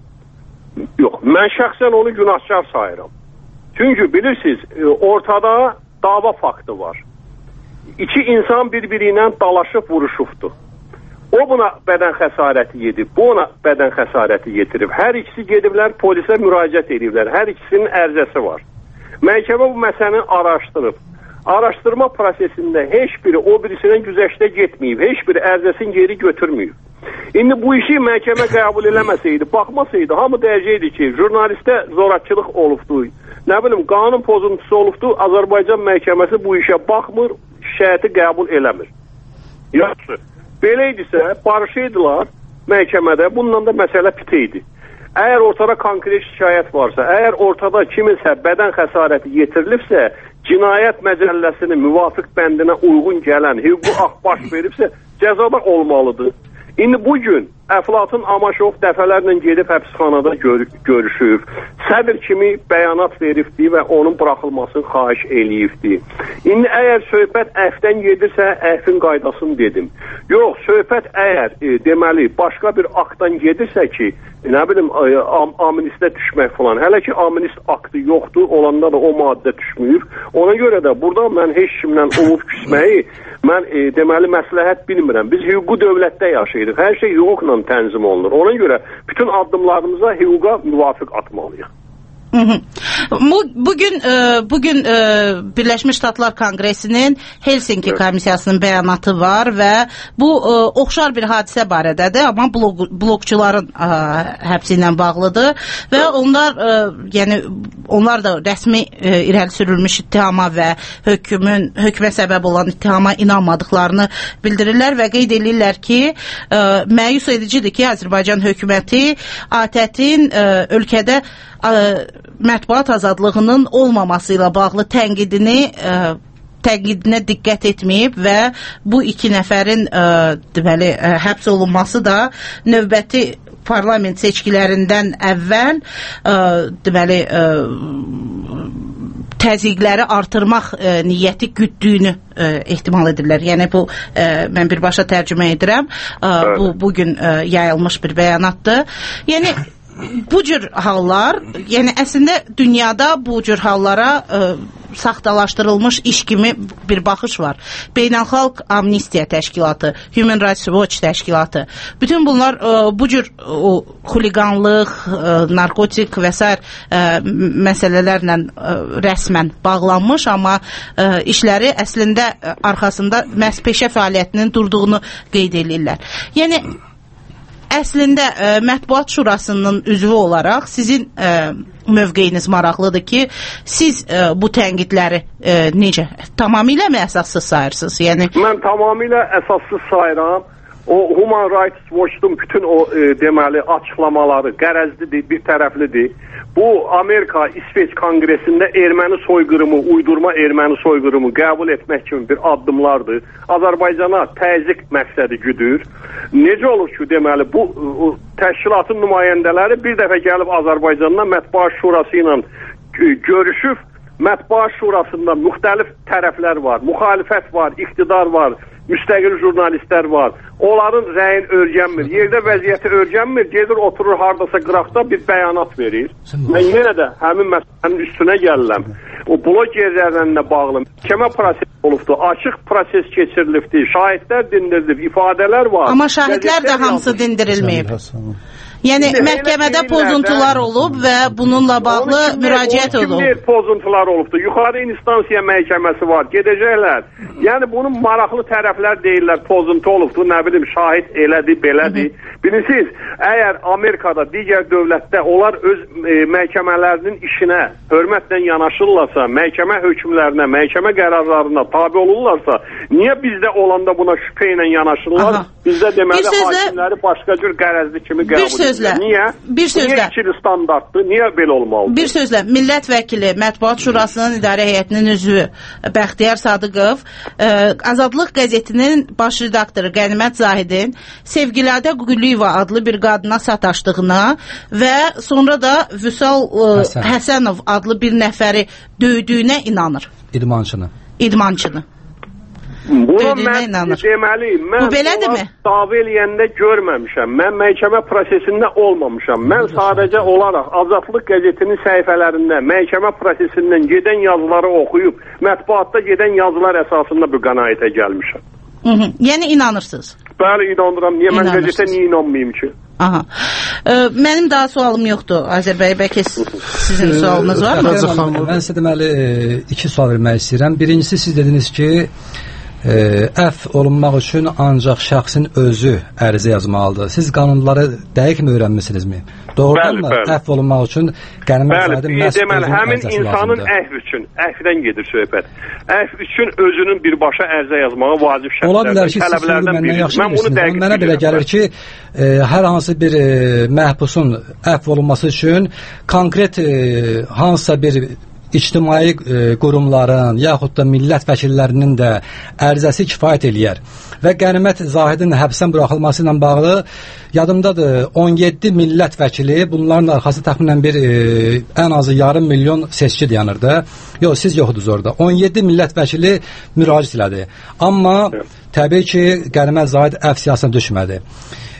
Yox, mən şəxsən onu günahkar sayıram. Çünki bilirsiniz, ortada dava faktı var. İki insan bir-biri ilə dalaşıb vuruşubdur. O buna bədən xəsarəti yedib, bu ona bədən xəsarəti yetirib. Hər ikisi gediblər, polisə müraciət ediblər. Hər ikisinin ərzəsi var. Məhkəmə bu məsələni araşdırıb. Araşdırma prosesində heç biri o birisinin güzəştə getməyib, heç biri ərzəsini geri götürməyib. İndi bu işi məhkəmə qəbul eləməsəydi, baxmasaydı, hamı deyəcəkdi ki, jurnalistə zorakılıq olubdu, nə bilim, qanun pozuntusu olubdu, Azərbaycan məhkəməsi bu işə baxmır, şikayəti qəbul eləmir. Yaxşı, belə idisə, barışıydılar məhkəmədə, bundan da məsələ bitəydi. Əgər ortada konkret şikayət varsa, əgər ortada kiminsə bədən xəsarəti yetirilibsə, cinayət məcəlləsinin müvafiq bəndinə uyğun gələn hüquqi akt baş veribsə, cəzada olmalıdır. İndi bugün Əflatun Amaşov dəfələrlə gedib həbsxanada gör görüşüb, sədr kimi bəyanat veribdi və onun buraxılmasını xahiş eləyibdi. İndi əgər söhbət əfdən gedirsə, əfin qaydasını dedim. Yox, söhbət əgər e, deməli başqa bir aktdan gedirsə ki, nə bilim, e, am amnistə düşmək falan, hələ ki amnist aktı yoxdur, olanda da o maddə düşməyib. Ona görə də burada mən heç kimlə olub küsməyi, mən e, deməli məsləhət bilmirəm. Biz hüquqi dövlətdə yaşayırıq, hər şey hüquqla tərəfindən tənzim olunur. Ona görə bütün addımlarımıza hüquqa müvafiq atmalıyıq. Hı hı. Bugün bugün Birleşmiş Ştatlar Konqresinin Helsinki evet. Komissiyasının bəyanatı var və bu oxşar bir hadisə barədədir, amma blok, blokçuların həbsi ilə bağlıdır və onlar yəni onlar da rəsmi irəli sürülmüş ittihama və hökmün hökmə səbəb olan ittihama inanmadıqlarını bildirirlər və qeyd edirlər ki, məyus edicidir ki, Azərbaycan hökuməti A T Ə-in ölkədə mətbuat azadlığının olmaması ilə bağlı tənqidini ə, tənqidinə diqqət etməyib və bu iki nəfərin ə, deməli ə, həbs olunması da növbəti parlament seçkilərindən əvvəl ə, deməli ə, təzyiqləri artırmaq ə, niyyəti güddüyünü ə, ehtimal edirlər. Yəni bu ə, mən birbaşa tərcümə edirəm. Ə, bu bugün ə, yayılmış bir bəyanatdır. Yəni bu cür hallar, yəni əslində dünyada bu cür hallara ə, saxtalaşdırılmış iş kimi bir baxış var. Beynəlxalq Amnistiya Təşkilatı, Human Rights Watch Təşkilatı, bütün bunlar ə, bu cür o, xuliqanlıq, ə, narkotik və s. məsələlərlə ə, rəsmən bağlanmış, amma ə, işləri əslində ə, arxasında məhz peşə fəaliyyətinin durduğunu qeyd edirlər. Yəni əslində ə, Mətbuat Şurasının üzvü olaraq sizin ə, mövqeyiniz maraqlıdır ki, siz ə, bu tənqidləri ə, necə, tamamilə mi əsassız sayırsınız? Yəni mən tamamilə əsassız sayıram. O Human Rights Watch-un bütün o e, deməli açıqlamaları qərəzlidir, bir tərəflidir. Bu Amerika İsveç Konqresində erməni soyqırımı, uydurma erməni soyqırımı qəbul etmək kimi bir addımlardır. Azərbaycana təzyiq məqsədi güdür. Necə olur ki, deməli bu o, təşkilatın nümayəndələri bir dəfə gəlib Azərbaycandan Mətbuat Şurası ilə görüşüb, Mətbuat Şurasında müxtəlif tərəflər var, müxalifət var, iqtidar var, müstəqil jurnalistlər var. Onların rəyin örgənmir. Yerdə vəziyyəti örgənmir. Gedir, oturur hardasa qıraqda bir bəyanat verir. Mən yenə də həmin məsələnin üstünə gəlirəm. O blok yerlərlə bağlı məhkəmə prosesi olubdur. Açıq proses keçirilibdir. Şahidlər dindirilib, ifadələr var. Amma şahidlər də hamısı dindirilməyib. Yəni məhkəmədə pozuntular olub və bununla bağlı müraciət olub. Kimdir pozuntular olubdur? Yuxarı instansiya məhkəməsi var, gedəcəklər. Yəni bunun maraqlı tərəflər deyirlər, pozuntu olubdur, nə bilim, şahid elədir, belədir. Bilirsiniz, əgər Amerikada, digər dövlətdə onlar öz e, məhkəmələrinin işinə hörmətlə yanaşırlarsa, məhkəmə hökmlərinə, məhkəmə qərarlarına tabi olurlarsa, niyə bizdə olanda buna şübhə ilə yanaşırlar? Aha. Bizdə deməli sözlə, hakimləri başqa cür qərəzli kimi qəbul edirlər. Niyə? Bir sözlə. Niyə ikili standartdır? Niyə belə olmalıdır? Bir sözlə, millət vəkili, Mətbuat Şurasının idarə heyətinin üzvü Bəxtiyar Sadıqov, ə, Azadlıq qəzetinin baş redaktoru Qənimət Zahidin Sevgiladə Quliyeva adlı bir qadına sataşdığına və sonra da Vüsal ə, Həsən. Həsənov adlı bir nəfəri döydüyünə inanır. İdmançını. İdmançını. Buna mən deməli, mən onlar dava eləyəndə görməmişəm. Mən məhkəmə prosesində olmamışam. Mən sadəcə olaraq Azadlıq qəzetinin səhifələrində məhkəmə prosesindən gedən yazıları oxuyub, mətbuatda gedən yazılar əsasında bu qənaətə gəlmişəm. Hı -hı. Yəni inanırsınız? Bəli, inanıram. Niyə mən qəzetə niyə inanmayayım ki? Aha. Ə, mənim daha sualım yoxdur. Azərbəy, bəlkə sizin sualınız var mı? Mən sizə deməli iki sual vermək istəyirəm. Birincisi, siz dediniz ki, Ə, əf olunmaq üçün ancaq şəxsin özü ərizə yazmalıdır. Siz qanunları dəqiq mi öyrənmisinizmi? Doğrudan mı? Əf olunmaq üçün Qənimət Zahidin məhz deməli, həmin insanın əf üçün, əfdən gedir söhbət. Əf üçün özünün birbaşa ərizə yazmağı vacib şərtlərdən, ola bilər ki, siz məndən yaxşı bilirsiniz. Mənə belə gəlir ki, ə, hər hansı bir ə, məhbusun əf olunması üçün konkret ə, hansısa bir ictimai e, qurumların, yaxud da millət vəkillərinin də ərizəsi kifayət eləyər. Və Qənimət Zahidin həbsdən buraxılması ilə bağlı yadımdadır, on yeddi millət vəkili, bunların arxası təxminən bir e, ən azı yarım milyon seçki dayanırdı. Yox, siz yoxdunuz orada. on yeddi millət vəkili müraciət elədi. Amma təbii ki, Qənimət Zahid əf siyasətine düşmədi.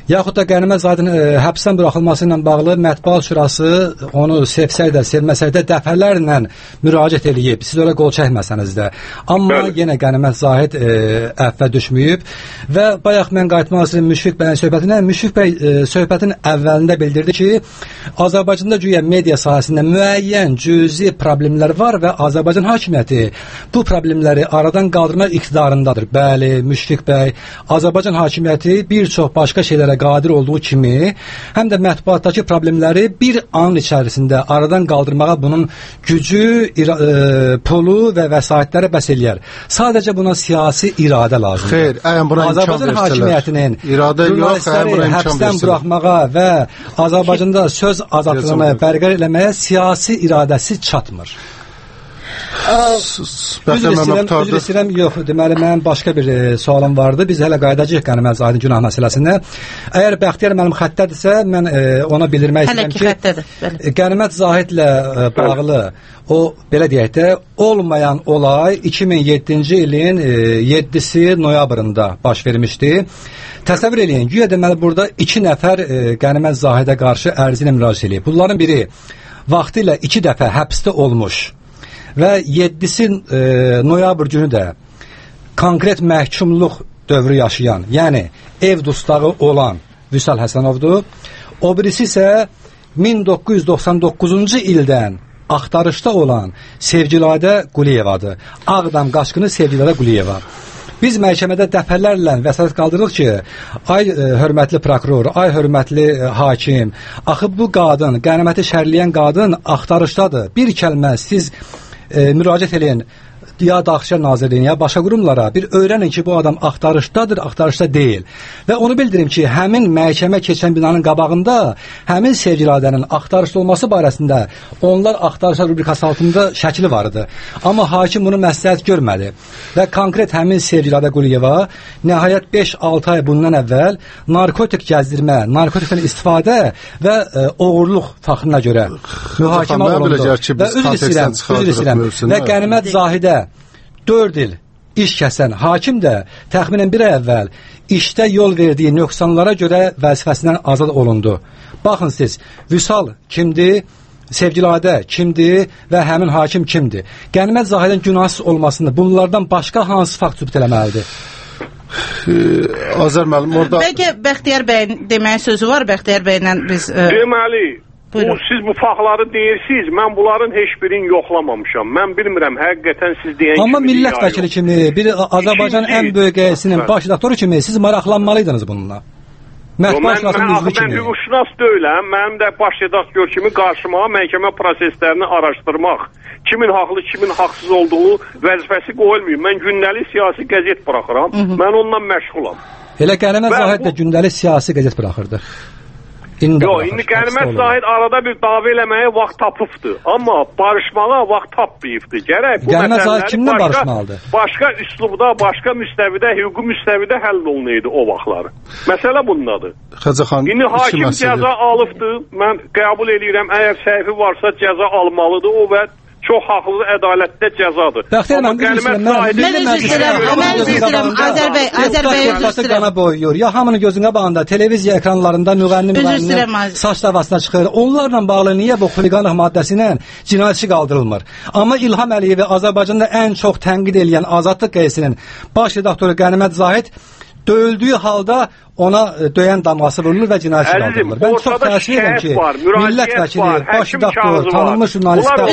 Yaxud da Qənimət Zahidin e, həbsdən buraxılması ilə bağlı Mətbuat Şurası onu sevsə də, sevməsə də dəfələrlə müraciət eləyib. Siz ora qol çəkməsəniz də. Amma Bəli. yenə Qənimət Zahid e, əffə düşməyib və bayaq mən qayıtmaq istəyirəm Müşfiq bəyin söhbətinə. Müşfiq bəy e, söhbətin əvvəlində bildirdi ki, Azərbaycanda güya media sahəsində müəyyən cüzi problemlər var və Azərbaycan hakimiyyəti bu problemləri aradan qaldırmaq iqtidarındadır. Bəli, Müşfiq bəy, Azərbaycan hakimiyyəti bir çox başqa şeylərə qadir olduğu kimi, həm də mətbuatdakı problemləri bir an içərisində aradan qaldırmağa bunun gücü, ira, e, pulu və vəsaitləri bəs eləyər. Sadəcə buna siyasi iradə lazımdır. Xeyr, əgər buna imkan Azərbaycan versələr. hakimiyyətinin İradə yox, əgər buna imkan həbsdən versələr. buraxmağa və Azərbaycanda söz azadlığını bərqərar eləməyə siyasi iradəsi çatmır. Üzr istəyirəm, yox, deməli mənim başqa bir e, sualım vardı. Biz hələ qayıdacağıq Qənimət Zahidin günah məsələsinə. Əgər Bəxtiyar müəllim xəttədirsə, mən e, ona bildirmək istəyirəm ki, xəttədir, Qənimət Zahidlə e, bağlı o, belə deyək də, olmayan olay iki min yeddinci ilin e, yeddisi noyabrında baş vermişdi. Təsəvvür eləyin, güya deməli burada iki nəfər e, Qənimət Zahidə qarşı ərzi ilə müraciət edib. Bunların biri vaxtilə iki dəfə həbsdə olmuş və yeddisi e, noyabr günü də konkret məhkumluq dövrü yaşayan, yəni ev dustağı olan Vüsal Həsənovdur. O birisi isə min doqquz yüz doxsan doqquzuncu ildən axtarışda olan Sevgiladə Quliyevadır. Ağdam qaçqını Sevgiladə Quliyeva. Biz məhkəmədə dəfələrlə vəsait qaldırırıq ki, ay e, hörmətli prokuror, ay hörmətli e, hakim, axı bu qadın, Qəniməti şərləyən qadın axtarışdadır. Bir kəlmə siz e, müraciət edin ya Daxiliyyə Nazirliyinə, ya başqa qurumlara, bir öyrənin ki, bu adam axtarışdadır, axtarışda deyil. Və onu bildirim ki, həmin məhkəmə keçən binanın qabağında həmin Sevgiladənin axtarışda olması barəsində onlar axtarışlar rubrikası altında şəkili var idi. Amma hakim bunu məsləhət görmədi. Və konkret həmin Sevgiladə Quliyeva nəhayət beş altı ay bundan əvvəl narkotik gəzdirmə, narkotikdən istifadə və e, oğurluq faktına görə mühakimə olundu. Və üzr istəyirəm, üzr istəyirəm. Və Qənimət Zahidə dörd il iş kəsən hakim də təxminən bir ay əvvəl işdə yol verdiyi nöqsanlara görə vəzifəsindən azad olundu. Baxın siz, Vüsal kimdir, Sevgiladə kimdir və həmin hakim kimdir? Qənimət Zahidin günahsız olmasını bunlardan başqa hansı fakt sübut eləməlidir? Azər müəllim, orada... Bəlkə Bəxtiyar bəyin deməyə sözü var, Bəxtiyar bəylə biz... E... Deməli, bu, siz bu faktları deyirsiniz, mən bunların heç birini yoxlamamışam. Mən bilmirəm, həqiqətən siz deyən Amma kimi... Amma millət vəkili kimi, bir Azərbaycan ən böyük qəyəsinin baş redaktoru kimi siz maraqlanmalıydınız bununla. Mətbuat şurasının üzvü kimi. Mən hüquqşünas deyiləm, mənim də baş redaktor kimi qarşıma məhkəmə proseslərini araşdırmaq, kimin haqlı, kimin haqsız olduğu vəzifəsi qoyulmuyor. Mən gündəlik siyasi qəzet buraxıram, Hı -hı. mən ondan məşğulam. Elə Qənimət Zahid də bu... gündəlik siyasi qəzet buraxırdı. Yox, indi Qənimət Zahid arada bir dava eləməyə vaxt tapıbdır. Amma barışmağa vaxt tapmayıbdır. Gərək bu məsələləri başqa, başqa üslubda, başqa müstəvidə, hüquqi müstəvidə həll olunaydı o vaxtları. Məsələ bundadır. Xəzəxan, indi hakim cəza alıbdır. Mən qəbul edirəm, əgər səhvi varsa cəza almalıdır o və çox haqlı, ədalətdə cəzadır. Bəxtiyar mən üzr istəyirəm, mən üzr istəyirəm, Azərbəy, Azərbəy üzr istəyirəm. Boyuyur. Ya hamının gözünə bağında, televiziya ekranlarında müğənni müğənni saç davasına çıxır. Onlarla bağlı niyə bu xuliqanlıq maddəsi ilə cinayətçi qaldırılmır? Amma İlham Əliyevi Azərbaycanda ən çox tənqid edən Azadlıq qəzetinin baş redaktoru Qənimət Zahid döyüldüyü halda ona döyən damğası vurulur və cinayətçi qaldırılır. Mən çox təəssüf edirəm ki, millət vəkili, baş redaktor, tanınmış jurnalistlər,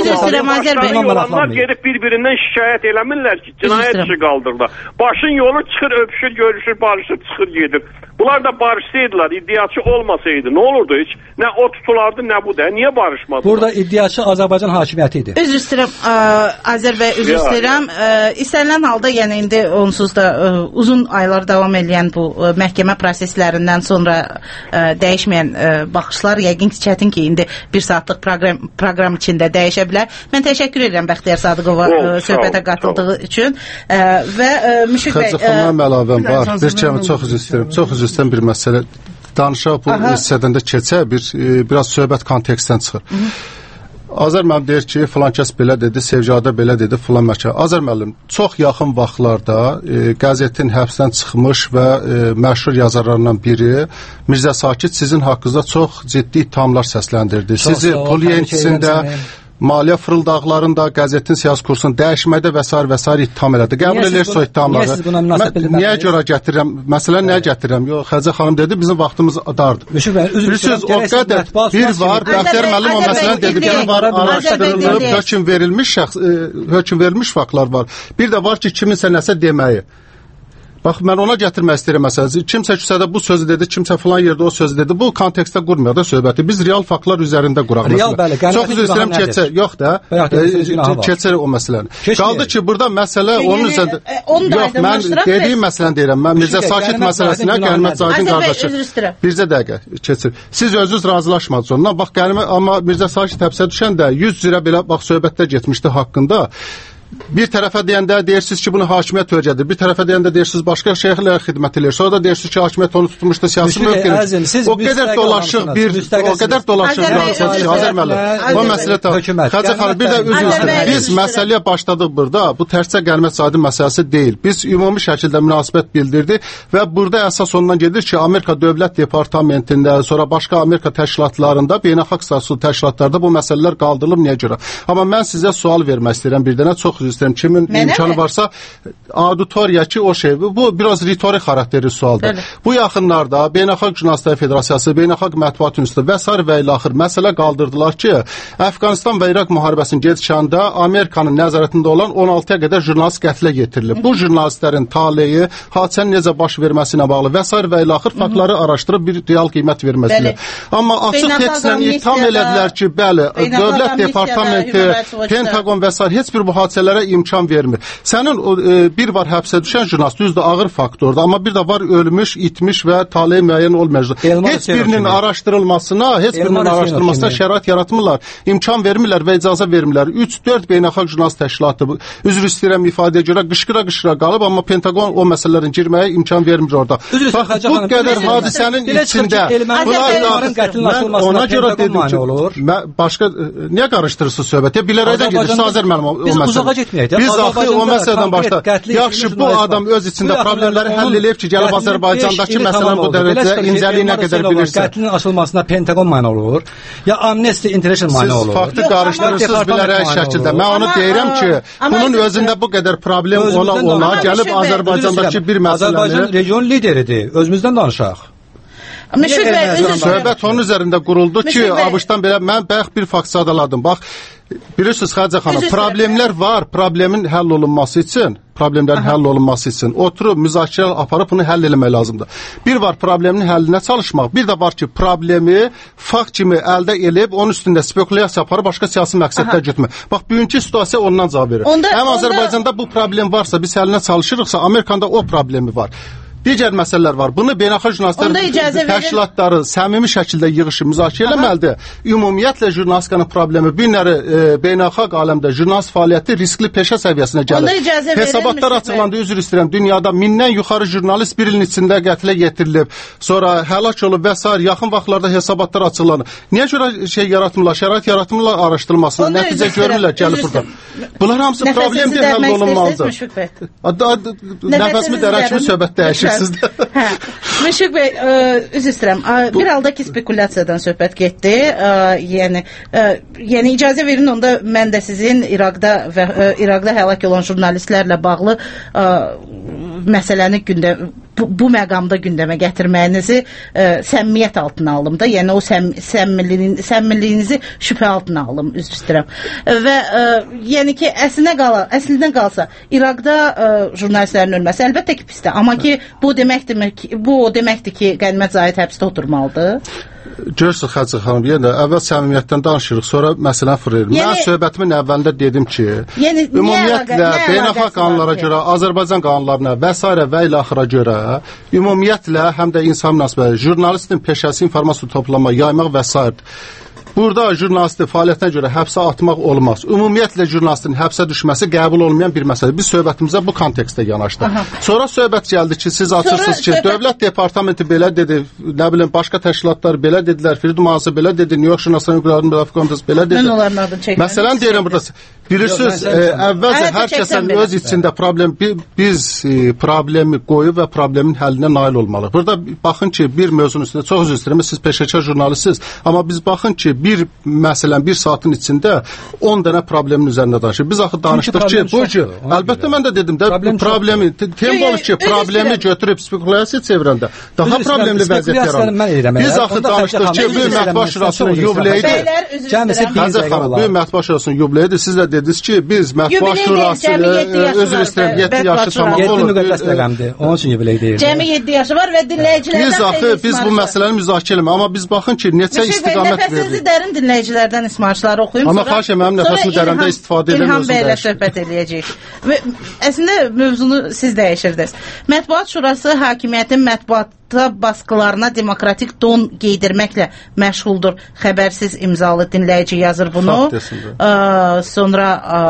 onlar gedib bir-birindən şikayət eləmirlər ki, cinayətçi qaldırırlar. Başın yolu çıxır, öpüşür, görüşür, barışır, çıxır, gedir. Bunlar da barışsaydılar, iddiaçı olmasaydı, nə olurdu heç? Nə o tutulardı, nə bu da. Niyə barışmadılar? Burada iddiaçı Azərbaycan hakimiyyəti idi. Üzr istəyirəm, Azərbəy, üzr istəyirəm. İstənilən halda, yəni indi onsuz da uzun aylar davam edən bu məhkəmə proseslərindən sonra ə, dəyişməyən ə, baxışlar yəqin ki, çətin ki, indi bir saatlıq proqram, proqram içində dəyişə bilər. Mən təşəkkür edirəm Bəxtiyar Sadıqova ə, söhbətə qatıldığı üçün ə, və ə, Müşfiq bəy... Xəzəxanın əlavəm var. Bir kəmi çox üzr istəyirəm. Çox üzr istəyirəm bir məsələ. Danışaq bu hissədən də keçə, bir, e, biraz söhbət kontekstdən çıxır. Hı -hı. Azər müəllim deyir ki, filan kəs belə dedi, Sevcadə belə dedi, filan məkan. Azər müəllim, çox yaxın vaxtlarda e, qəzetin həbsdən çıxmış və e, məşhur yazarlarından biri Mirzə Sakit sizin haqqınızda çox ciddi ithamlar səsləndirdi. Çox Sizi pul yentisində, maliyyə fırıldaqlarında, qəzetin siyasi kursunu dəyişməkdə və s. və s. ittiham elədi. Qəbul edirsə o ittihamları. Niyə siz buna münasibət bilmədiniz? Niyə görə gətirirəm? Məsələn, nəyə gətirirəm? Yox, Xədicə xanım dedi, bizim vaxtımız dardır. Bilirsiniz, o qədər bir var, Bəxtiyar müəllim o məsələni dedi, bir var, araşdırılıb, hökm verilmiş şəxs, hökm verilmiş faktlar var. Bir də var ki, kiminsə nəsə deməyi. Bax, mən ona gətirmək istəyirəm məsələn. Kimsə küçədə bu sözü dedi, kimsə falan yerdə o sözü dedi. Bu kontekstdə qurmuyor da söhbəti. Biz real faktlar üzərində quraq. Real, bəli. Çox üzr istəyirəm, keçər. Yox da, keçər o məsələni. Qaldı ki, burada məsələ onun üzərində... Yox, mən dediyim məsələni deyirəm. Mən Mirzə Sakit məsələsinə Qənimət Zahidin qardaşı. Bircə dəqiqə, keçir. Siz özünüz razılaşmadınız ondan. Bax, Qənimət, amma Mirzə Sakit həbsə düşəndə yüz lirə belə, bax, söhbətdə getmişdi haqqında. Bir tərəfə deyəndə deyirsiniz ki, bunu hakimiyyət öyrədir. Bir tərəfə deyəndə deyirsiniz başqa şeyxlərə xidmət edir. Sonra da deyirsiniz ki, hakimiyyət onu tutmuşdu, siyasi mövqedir. O qədər dolaşıq bir, o qədər dolaşıq bir Azər müəllim. O məsələ Xədicə xanım, bir də üzr istəyirəm. Biz məsələyə başladıq burada. Bu tərsə Qənimət Zahidin məsələsi deyil. Biz ümumi şəkildə münasibət bildirdik və burada əsas ondan gedir ki, Amerika Dövlət Departamentində, sonra başqa Amerika təşkilatlarında, beynəlxalq statuslu təşkilatlarda bu məsələlər qaldırılıb niyə görə? Amma mən sizə sual vermək istəyirəm bir dənə, çox istəyirəm, kimin Mənə imkanı mi? varsa auditoriya ki o şey, bu biraz ritorik xarakterli sualdır. Bəli. Bu yaxınlarda Beynəlxalq Jurnalistlər Federasiyası, Beynəlxalq Mətbuat İnstitutu və s. və ilə axır məsələ qaldırdılar ki, Əfqanistan və İraq müharibəsinin gedişanda Amerikanın nəzarətində olan on altıya qədər jurnalist qətlə yetirilib. Bu jurnalistlərin taleyi, hadisənin necə baş verməsinə bağlı və s. və ilə axır faktları araşdırıb bir real qiymət verməsilə. Amma açıq tekstlə itham elədilər ki, bəli, Dövlət Departamenti, Pentagon və s. heç bir bu hadisələrə imkan vermir. Sənin e, bir var həbsə düşən jurnalist, düzdür, ağır faktordur, amma bir də var ölmüş, itmiş və taleyi müəyyən olmayacaq. Heç birinin araşdırılmasına, heç birinin araşdırılmasına şərait yaratmırlar, imkan vermirlər və icazə vermirlər. üç dörd beynəlxalq jurnalist təşkilatı, üzr istəyirəm ifadəyə görə qışqıra-qışqıra qalıb, amma Pentagon o məsələlərin girməyə imkan vermir orada. Bax, bu qədər hadisənin içində ona görə dedim ki, başqa, niyə qarışdırırsınız söhbətə? Bilərəkdən gedirsə Azər müəllim o məsələ. Biz axı o məsələdən başda, yaxşı bu adam öz içində problemləri həll edib ki, gəlib Azərbaycandakı məsələn bu dərəcədə incəliyinə qədər bilirsə. Qətlin açılmasına Pentagon mane olur, ya Amnesty International mane olur. Siz faktı qarışdırırsınız bilərək şəkildə. Mən onu deyirəm ki, bunun özündə bu qədər problem ola ola gəlib Azərbaycandakı bir məsələni... Azərbaycan region lideridir, özümüzdən danışaq. Söhbət onun üzərində quruldu ki, ABŞ-dan belə mən bayaq bir fakt sadaladım. Bax, bilirsiniz Xədicə xanım, problemlər var, problemin həll olunması üçün, problemlərin həll olunması üçün oturub müzakirə aparıb bunu həll etmək lazımdır. Bir var problemin həllinə çalışmaq, bir də var ki, problemi fakt kimi əldə edib onun üstündə spekulyasiya aparıb başqa siyasi məqsədlər gütmək. Bax, bugünkü situasiya ondan cavab verir. Onda, Həm onda... Azərbaycanda bu problem varsa, biz həllinə çalışırıqsa, Amerikanda o problemi var. Digər məsələlər var. Bunu beynəlxalq jurnalistlər təşkilatları səmimi şəkildə yığışı müzakirə etməlidir. Ümumiyyətlə jurnalistikanın problemi bir nəri e, beynəlxalq aləmdə jurnalist fəaliyyəti riskli peşə səviyyəsinə gəlir. Hesabatlar açıqlandı, üzr istəyirəm. Dünyada mindən yuxarı jurnalist bir ilin içində qətlə yetirilib, sonra həlak olub və s. yaxın vaxtlarda hesabatlar açıqlanır. Niyə görə şey yaratmırlar, şərait yaratmırlar araşdırılmasını, nəticə görmürlər gəlib burada. Bunlar hamısı problem deyil, həll olunmalıdır. Nəfəsimi dərən kimi söhbət dəyişir. Hə. Müşfiq bəy, üzr istəyirəm. Bir halda ki, spekulyasiyadan söhbət getdi. Yəni, yəni icazə verin, onda mən də sizin İraqda və İraqda həlak olan jurnalistlərlə bağlı məsələni gündəm bu, bu məqamda gündəmə gətirməyinizi ə, səmimiyyət altına alım da, yəni o səm, səmmiliyini, səmmiliyinizi şübhə altına alım, üzr istəyirəm. Və ə, yəni ki, əslinə qala, əslinə qalsa, İraqda ə, jurnalistlərin ölməsi əlbəttə ki, pisdir, amma ki, bu deməkdir ki, bu o deməkdir ki, Qənimət Zahid həbsdə oturmalıdır. Görürsün Xədicə xanım, yenə əvvəl səmimiyyətdən danışırıq, sonra məsələn fırlayırıq. Yəni, mən söhbətimin əvvəlində dedim ki, yəni, ümumiyyətlə beynəlxalq qanunlara görə, Azərbaycan qanunlarına və s. və ilə axıra görə, ümumiyyətlə həm də insan münasibələri, jurnalistin peşəsi informasiya toplama, yaymaq və s. burada jurnalisti fəaliyyətinə görə həbsə atmaq olmaz. Ümumiyyətlə jurnalistin həbsə düşməsi qəbul olmayan bir məsələdir. Biz söhbətimizə bu kontekstdə yanaşdıq. Aha. Sonra söhbət gəldi ki, siz açırsınız ki, söhbət... Dövlət Departamenti belə dedi, nə bilim, başqa təşkilatlar belə dedilər, Freedom House belə dedi, New York Jurnalistlərin Hüquqlarının Müdafiə Komitəsi belə dedi. Mən onların adını çəkmirəm. Məsələn deyirəm burada. Bilirsiniz, əvvəlcə hər kəsin öz içində problem, biz e, problemi qoyub və problemin həllinə nail olmalıyıq. Burada baxın ki, bir mövzunun üstündə çox üzr istəyirəm, siz peşəkar jurnalistsiniz, amma biz baxın ki, bir məsələn bir saatın içində on dənə problemin üzərində danışır. Biz axı danışdıq ki, bu ki, əlbəttə mən də dedim də problem problemi, tem olur ki, problemi götürüb spekulyasiya çevirəndə daha problemli vəziyyət yaranır. Biz axı danışdıq ki, bu Mətbuat Şurasının yubileyidir. Bu Mətbuat Şurasının yubileyidir. Siz də dediniz ki, biz Mətbuat Şurası özür istəyirəm, yeddi yaşı tamam olur. yeddi müqəddəs rəqəmdir. Onun üçün yubiley deyil. Cəmi yeddi yaşı var və dinləyicilərdən biz axı biz bu məsələni müzakirə eləmə, amma biz baxın ki, neçə istiqamət verdik. Nəfəsinizi dərin dinləyicilərdən ismarçıları oxuyum. Amma xahiş edirəm, nəfəsimi dərində istifadə edin. İlham bəylə söhbət eləyəcəyik. Və əslində mövzunu siz dəyişirdiniz. Mətbuat Şurası hakimiyyətin mətbuat baskılarına demokratik don geydirməklə məşğuldur. Xəbərsiz imzalı dinləyici yazır bunu. Ə, sonra ə,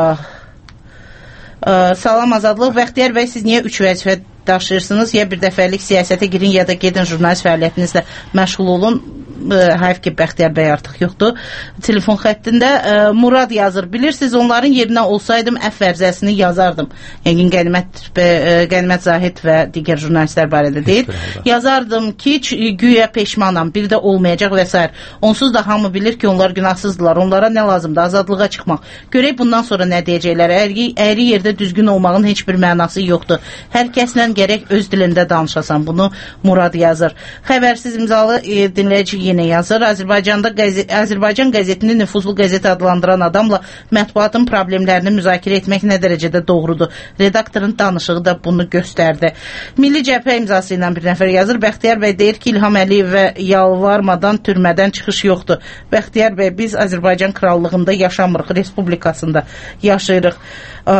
ə, salam Azadlıq. Bəxtiyar bəy, siz niyə üç vəzifə daşıyırsınız? Ya bir dəfəlik siyasətə girin, ya da gedin jurnalist fəaliyyətinizlə məşğul olun. Hayf ki, Bəxtiyar bəy artıq yoxdur. Telefon xəttində ə, Murad yazır. Bilirsiniz, onların yerinə olsaydım əf vərzəsini yazardım. Yəni Qənimət, Qənimət Zahid və digər jurnalistlər barədə deyil. Yazardım ki, güya peşmanam, bir də olmayacaq və s. Onsuz da hamı bilir ki, onlar günahsızdılar. Onlara nə lazımdır? Azadlığa çıxmaq. Görək bundan sonra nə deyəcəklər? Əyri yerdə düzgün olmağın heç bir mənası yoxdur. Hər kəslə gərək öz dilində danışasan. Bunu Murad yazır. Xəbərsiz imzalı e, dinləyici yenə yazır. Azərbaycanda qəzet, Azərbaycan qəzetini nüfuzlu qəzet adlandıran adamla mətbuatın problemlərini müzakirə etmək nə dərəcədə doğrudur? Redaktorun danışığı da bunu göstərdi. Milli Cəbhə imzası ilə bir nəfər yazır. Bəxtiyar bəy deyir ki, İlham Əliyevə yalvarmadan türmədən çıxış yoxdur. Bəxtiyar bəy, biz Azərbaycan krallığında yaşamırıq, respublikasında yaşayırıq. Ə,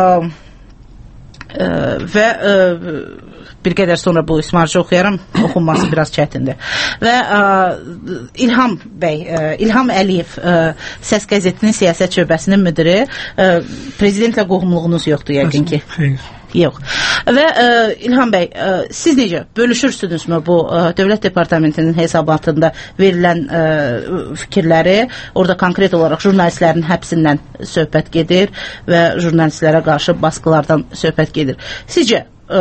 ə, və ə, bir qədər sonra bu ismarcı oxuyaram, oxunması biraz çətindir. Və ə, İlham bəy, ə, İlham Əliyev ə, Səs qəzetinin siyasət şöbəsinin müdiri, ə, prezidentlə qohumluğunuz yoxdur yəqin ki. Xeyr. Yox. Və ə, İlham bəy, ə, siz necə bölüşürsünüzmü bu ə, Dövlət Departamentinin hesabatında verilən ə, fikirləri? Orada konkret olaraq jurnalistlərin həbsindən söhbət gedir və jurnalistlərə qarşı baskılardan söhbət gedir. Sizcə ə,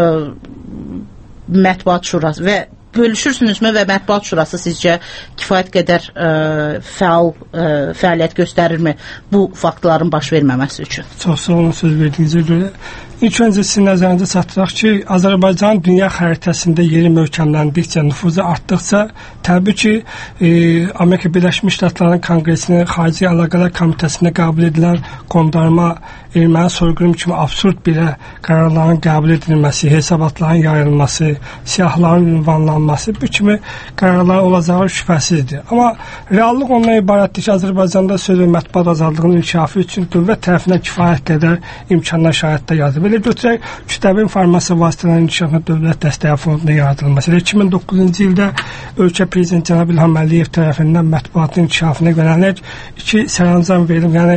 Mətbuat Şurası və bölüşürsünüzmü və Mətbuat Şurası sizcə kifayət qədər ə, fəal ə, fəaliyyət göstərirmi bu faktların baş verməməsi üçün? Çox sağ olun söz verdiyinizə görə. İlk öncə sizin nəzərinizə çatdıraq ki, Azərbaycanın dünya xəritəsində yeri möhkəmləndikcə, nüfuzu artdıqca, təbii ki, e, Amerika Birləşmiş Ştatlarının Konqresinin Xarici Əlaqələr Komitəsində qəbul edilən qondarma erməni soyqırım kimi absurd birə qərarların qəbul edilməsi, hesabatların yayılması, siyahların ünvanlanması, bu kimi qərarlar olacağı şübhəsizdir. Amma reallıq ondan ibarətdir ki, Azərbaycanda söz və mətbuat azadlığının inkişafı üçün dövlət tərəfindən kifayət qədər imkanlar şəraitdə yazılıb. Belə götürək, kütləvi informasiya vasitələrinin inkişafına dövlət dəstəyi fondunun yaradılması. iki min doqquzuncu ildə ölkə prezidenti cənab İlham Əliyev tərəfindən mətbuatın inkişafına yönələrək iki sərəncam verilib. Yəni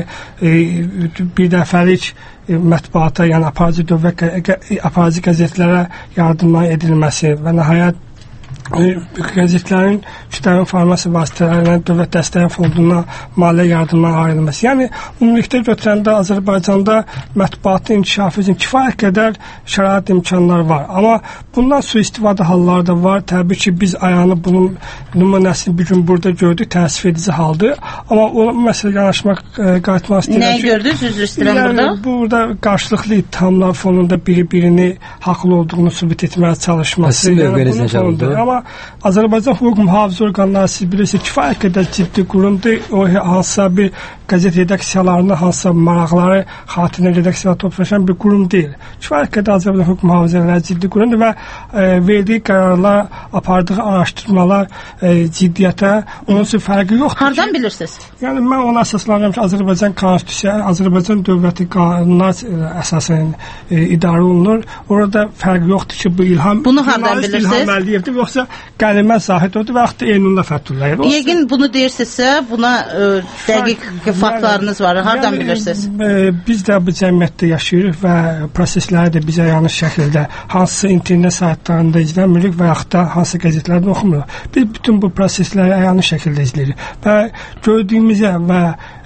e, bir dəfəlik e, mətbuata, yəni aparıcı dövlət aparıcı qəzetlərə yardımlar edilməsi və nəhayət qəzetlərin kütləvi informasiya vasitələrlə dövlət dəstəyi fonduna maliyyə yardımına ayrılması. Yəni, ümumilikdə götürəndə Azərbaycanda mətbuatın inkişafı üçün kifayət qədər şərait imkanlar var. Amma bundan sui-istifadə halları da var. Təbii ki, biz ayağını bunun nümunəsini bir gün burada gördük, təəssüf edici haldır. Amma o məsələ yanaşmaq, e, qayıtmaq istəyirəm ki... Nəyi gördünüz, üzr istəyirəm yəni, burada? Burada qarşılıqlı ittihamlar fonunda biri-birini haqlı olduğunu sübut etməyə çalışması. Yəni, amma Azərbaycan hüquq mühafizə orqanları siz bilirsiniz, kifayət qədər ciddi qurumdur. O hansısa bir qəzet redaksiyalarında hansısa maraqları xatirinə redaksiyada toplaşan bir qurum deyil. Kifayət qədər Azərbaycan hüquq mühafizələri ciddi qurumdur və e, verdiyi qərarlar, apardığı araşdırmalar e, ciddiyyətə, onun üçün fərqi yoxdur. Hardan ki, bilirsiniz? Yəni mən ona əsaslanıram ki, Azərbaycan konstitusiyası, Azərbaycan dövləti qanunlar e, əsasən e, idarə olunur. Orada fərqi yoxdur ki, bu İlham Bunu hardan bilirsiniz? İlham Əliyevdir, yoxsa Qənimət Zahid odur və yaxud da Eynullah Fəthullayev. Yəqin bunu deyirsinizsə, buna ə, dəqiq faktlarınız var. Hardan yəni, bilirsiniz? Ə, biz də bu cəmiyyətdə yaşayırıq və prosesləri də bizə yanlış şəkildə hansı internet saytlarında izləmirik və yaxud da hansı qəzetlərdə oxumuruq. Biz bütün bu prosesləri yanlış şəkildə izləyirik və gördüyümüzə və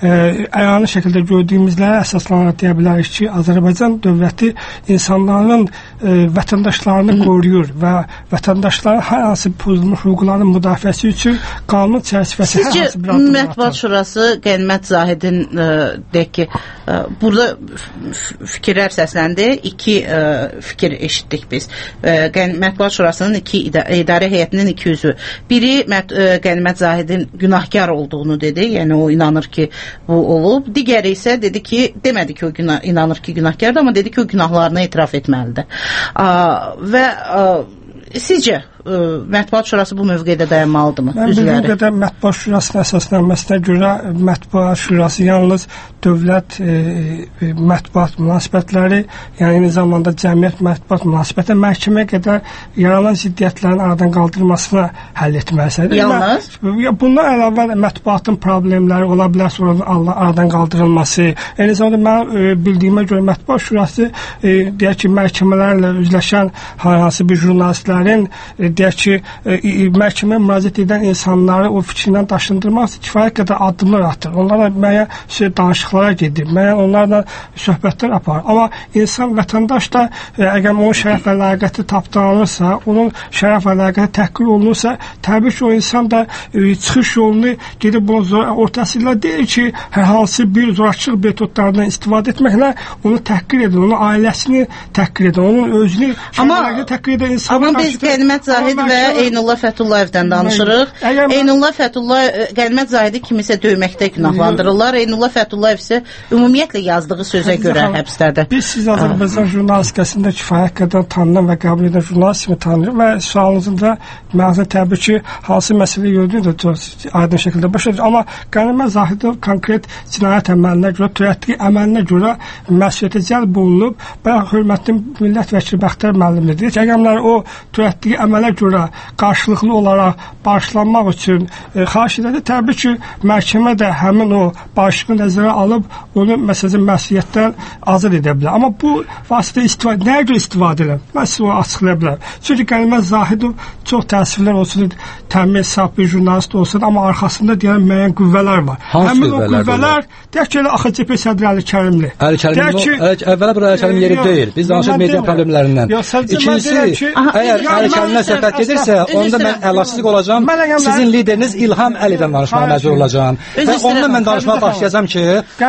əyani şəkildə gördüyümüzlərə əsaslanaraq deyə bilərik ki, Azərbaycan dövləti insanların e, vətəndaşlarını qoruyur və vətəndaşların hər hansı pozulmuş hüquqlarının müdafiəsi üçün qanun çərçivəsi hər hansı bir addım atır. Mətbuat Şurası Qənimət Zahidin e, deyək ki, e, burada fikirlər səsləndi. İki e, fikir eşitdik biz. E, Mətbuat Şurasının iki idarə heyətinin iki üzvü. Biri Mət, e, Qənimət Zahidin günahkar olduğunu dedi. Yəni o inanır ki, bu olub. Digəri isə dedi ki, demədi ki, o günah, inanır ki, günahkardır, amma dedi ki, o günahlarını etiraf etməlidir. A, və a, sizcə ə, Mətbuat Şurası bu mövqedə dayanmalıdırmı? Mən bildiyim qədər Mətbuat Şurasının əsaslanmasına görə Mətbuat Şurası yalnız dövlət e, e, mətbuat münasibətləri, yəni eyni zamanda cəmiyyət mətbuat münasibətə məhkəməyə qədər yaranan ziddiyyətlərin aradan qaldırılmasına həll etməlidir. Yalnız? Bundan əlavə mətbuatın problemləri ola bilər, sonra aradan qaldırılması. Eyni zamanda mən e, bildiyimə görə Mətbuat Şurası e, deyək ki, məhkəmələrlə üzləşən hansı bir jurnalistlərin e, deyək ki, e, məhkəməyə müraciət edən insanları o fikrindən daşındırmaq kifayət qədər addımlar atır. Onlarla müəyyən şey danışıqlara gedir, müəyyən onlarla söhbətlər aparır. Amma insan, vətəndaş da e, əgər onun şərəf və ləyaqəti tapdanılırsa, onun şərəf və ləyaqəti təhqir olunursa, təbii ki, o insan da e, çıxış yolunu gedib bunu zor, ortasıyla deyil ki, hər hansı bir zorakılıq metodlarından istifadə etməklə onu təhqir edir, onun ailəsini təhqir edir, onun özünü şərəf təhqir edir. Amma biz Qənimət Zahid və Eynullah Fətullayevdən danışırıq. Eynullah Fətullah, Qənimət Zahidi kimisə döyməkdə günahlandırırlar. Eynullah Fəthullayev isə ümumiyyətlə yazdığı sözə görə həbsdədir. Biz siz Azərbaycan jurnalistikasında kifayət qədər tanınan və qəbul edən jurnalist kimi tanıyırıq və sualınızın da mənasını təbii ki, hansı məsələ gördüyünü də çox aydın şəkildə başa düşür. Amma Qənimət Zahidin konkret cinayət əməlinə görə, törətdiyi əməlinə görə məsuliyyətə cəlb olunub və hörmətli millət vəkili Bəxtiyar müəllim dedi ki, əgər o törətdiyi əmələ görə qarşılıqlı olaraq bağışlanmaq üçün e, xahiş edir, təbii ki, məhkəmə də həmin o bağışlığı nəzərə alıb onu məsələn məsuliyyətdən azad edə bilər. Amma bu vasitə istifadə, nəyə görə istifadə edir? Mən sizə onu açıqlaya bilərəm. Çünki Qənimət Zahidov çox təəssüflər olsun, təmin hesab bir jurnalist olsun, amma arxasında deyən müəyyən qüvvələr var. Hansı həmin o qüvvələr, deyək ki, A X C P sədri Əli Kərimli. Əli Kərimli, əvvəla bura Əli Kərimin yeri deyil. Biz danışaq media problemlərindən. İkincisi, əgər Əli Kərimlə söhbət gedirsə, onda mən əlacsızlıq olacağam. Sizin lideriniz İlham Əlidən danışmağa məcbur olacağam. Və onunla mən danışmağa başlayacağam ki,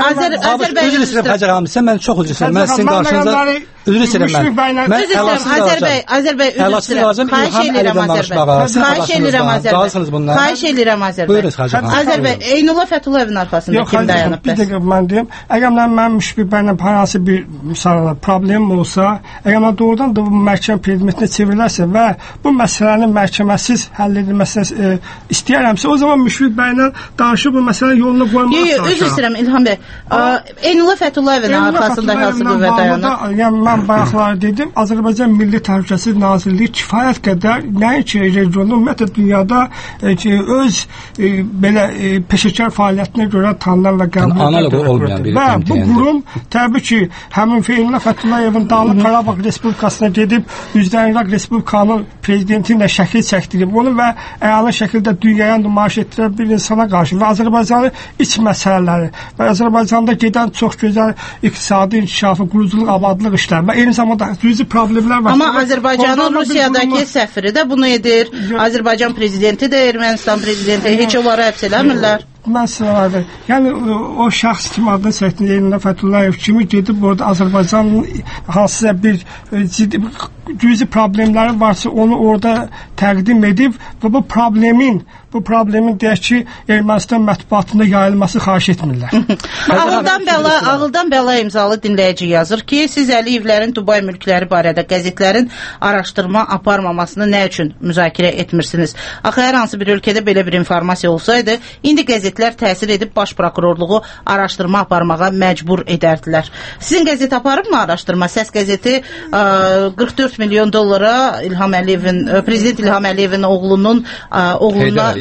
üzr istəyirəm Hacı Rami, sən mən çox üzr istəyirəm. Mən sizin qarşınıza üzr istəyirəm mən. Mən əlacsızlıq olacağam. Xahiş edirəm Azərbəy. Xahiş edirəm Azərbəy. Xahiş edirəm Azərbəy. Buyurun Hacı Rami. Azərbəy, Eynullah Fətullayevin arxasında kim dayanıb? Bir dəqiqə mən deyim. Əgər mən mən Müşfiq bəylə hər hansı bir məsələ problem olsa, əgər mən doğrudan da bu məhkəmə predmetinə çevrilərsə və bu məsələnin məhkəməsiz həll edilməsini e, istəyərəmsə, o zaman Müşfiq bəylə danışıb bu məsələni yoluna qoymağa çalışıram. Üzr istəyirəm İlham bəy. Eynullah Fətullayevin arxasında hansı qüvvə dayanır? Yəni mən bayaqlar dedim, Azərbaycan Milli Təhlükəsizlik Nazirliyi kifayət qədər nəinki regionda, ümumiyyətlə dünyada e, ki, öz e, belə e, peşəkar fəaliyyətinə görə tanınan və qəbul olmayan bir və bu qurum təbii ki, həmin Eynullah Fətullayevin Dağlıq Qarabağ Respublikasına gedib üzdən İraq Respublikanın prezidenti ilə şəkil çəkdirib onu və əyani şəkildə dünyaya nümayiş etdirən bir insana qarşı və Azərbaycanın iç məsələləri və Azərbaycanda gedən çox gözəl iqtisadi inkişafı, quruculuq, abadlıq işləri və eyni zamanda cüzi problemlər var. Amma Azərbaycanın Rusiyadakı səfiri də bunu edir. Azərbaycan prezidenti də, Ermənistan prezidenti heç onları həbs eləmirlər. Mən sınırlardır. Yəni o şəxs kimi adını çəkdiyim Eynullah Fəthullayev kimi gedib orada Azərbaycanın hansısa bir ciddi cüzi problemləri varsa onu orada təqdim edib və bu problemin bu problemin deyək ki, Ermənistan mətbuatında yayılması xahiş etmirlər. Ağıldan bəla, ağıldan bəla imzalı dinləyici yazır ki, siz Əliyevlərin Dubay mülkləri barədə qəzetlərin araşdırma aparmamasını nə üçün müzakirə etmirsiniz? Axı hər hansı bir ölkədə belə bir informasiya olsaydı, indi qəzetlər təsir edib baş prokurorluğu araşdırma aparmağa məcbur edərdilər. Sizin qəzet aparıbmı araşdırma? Səs qəzeti qırx dörd milyon dollara İlham Əliyevin, prezident İlham Əliyevin oğlunun oğluna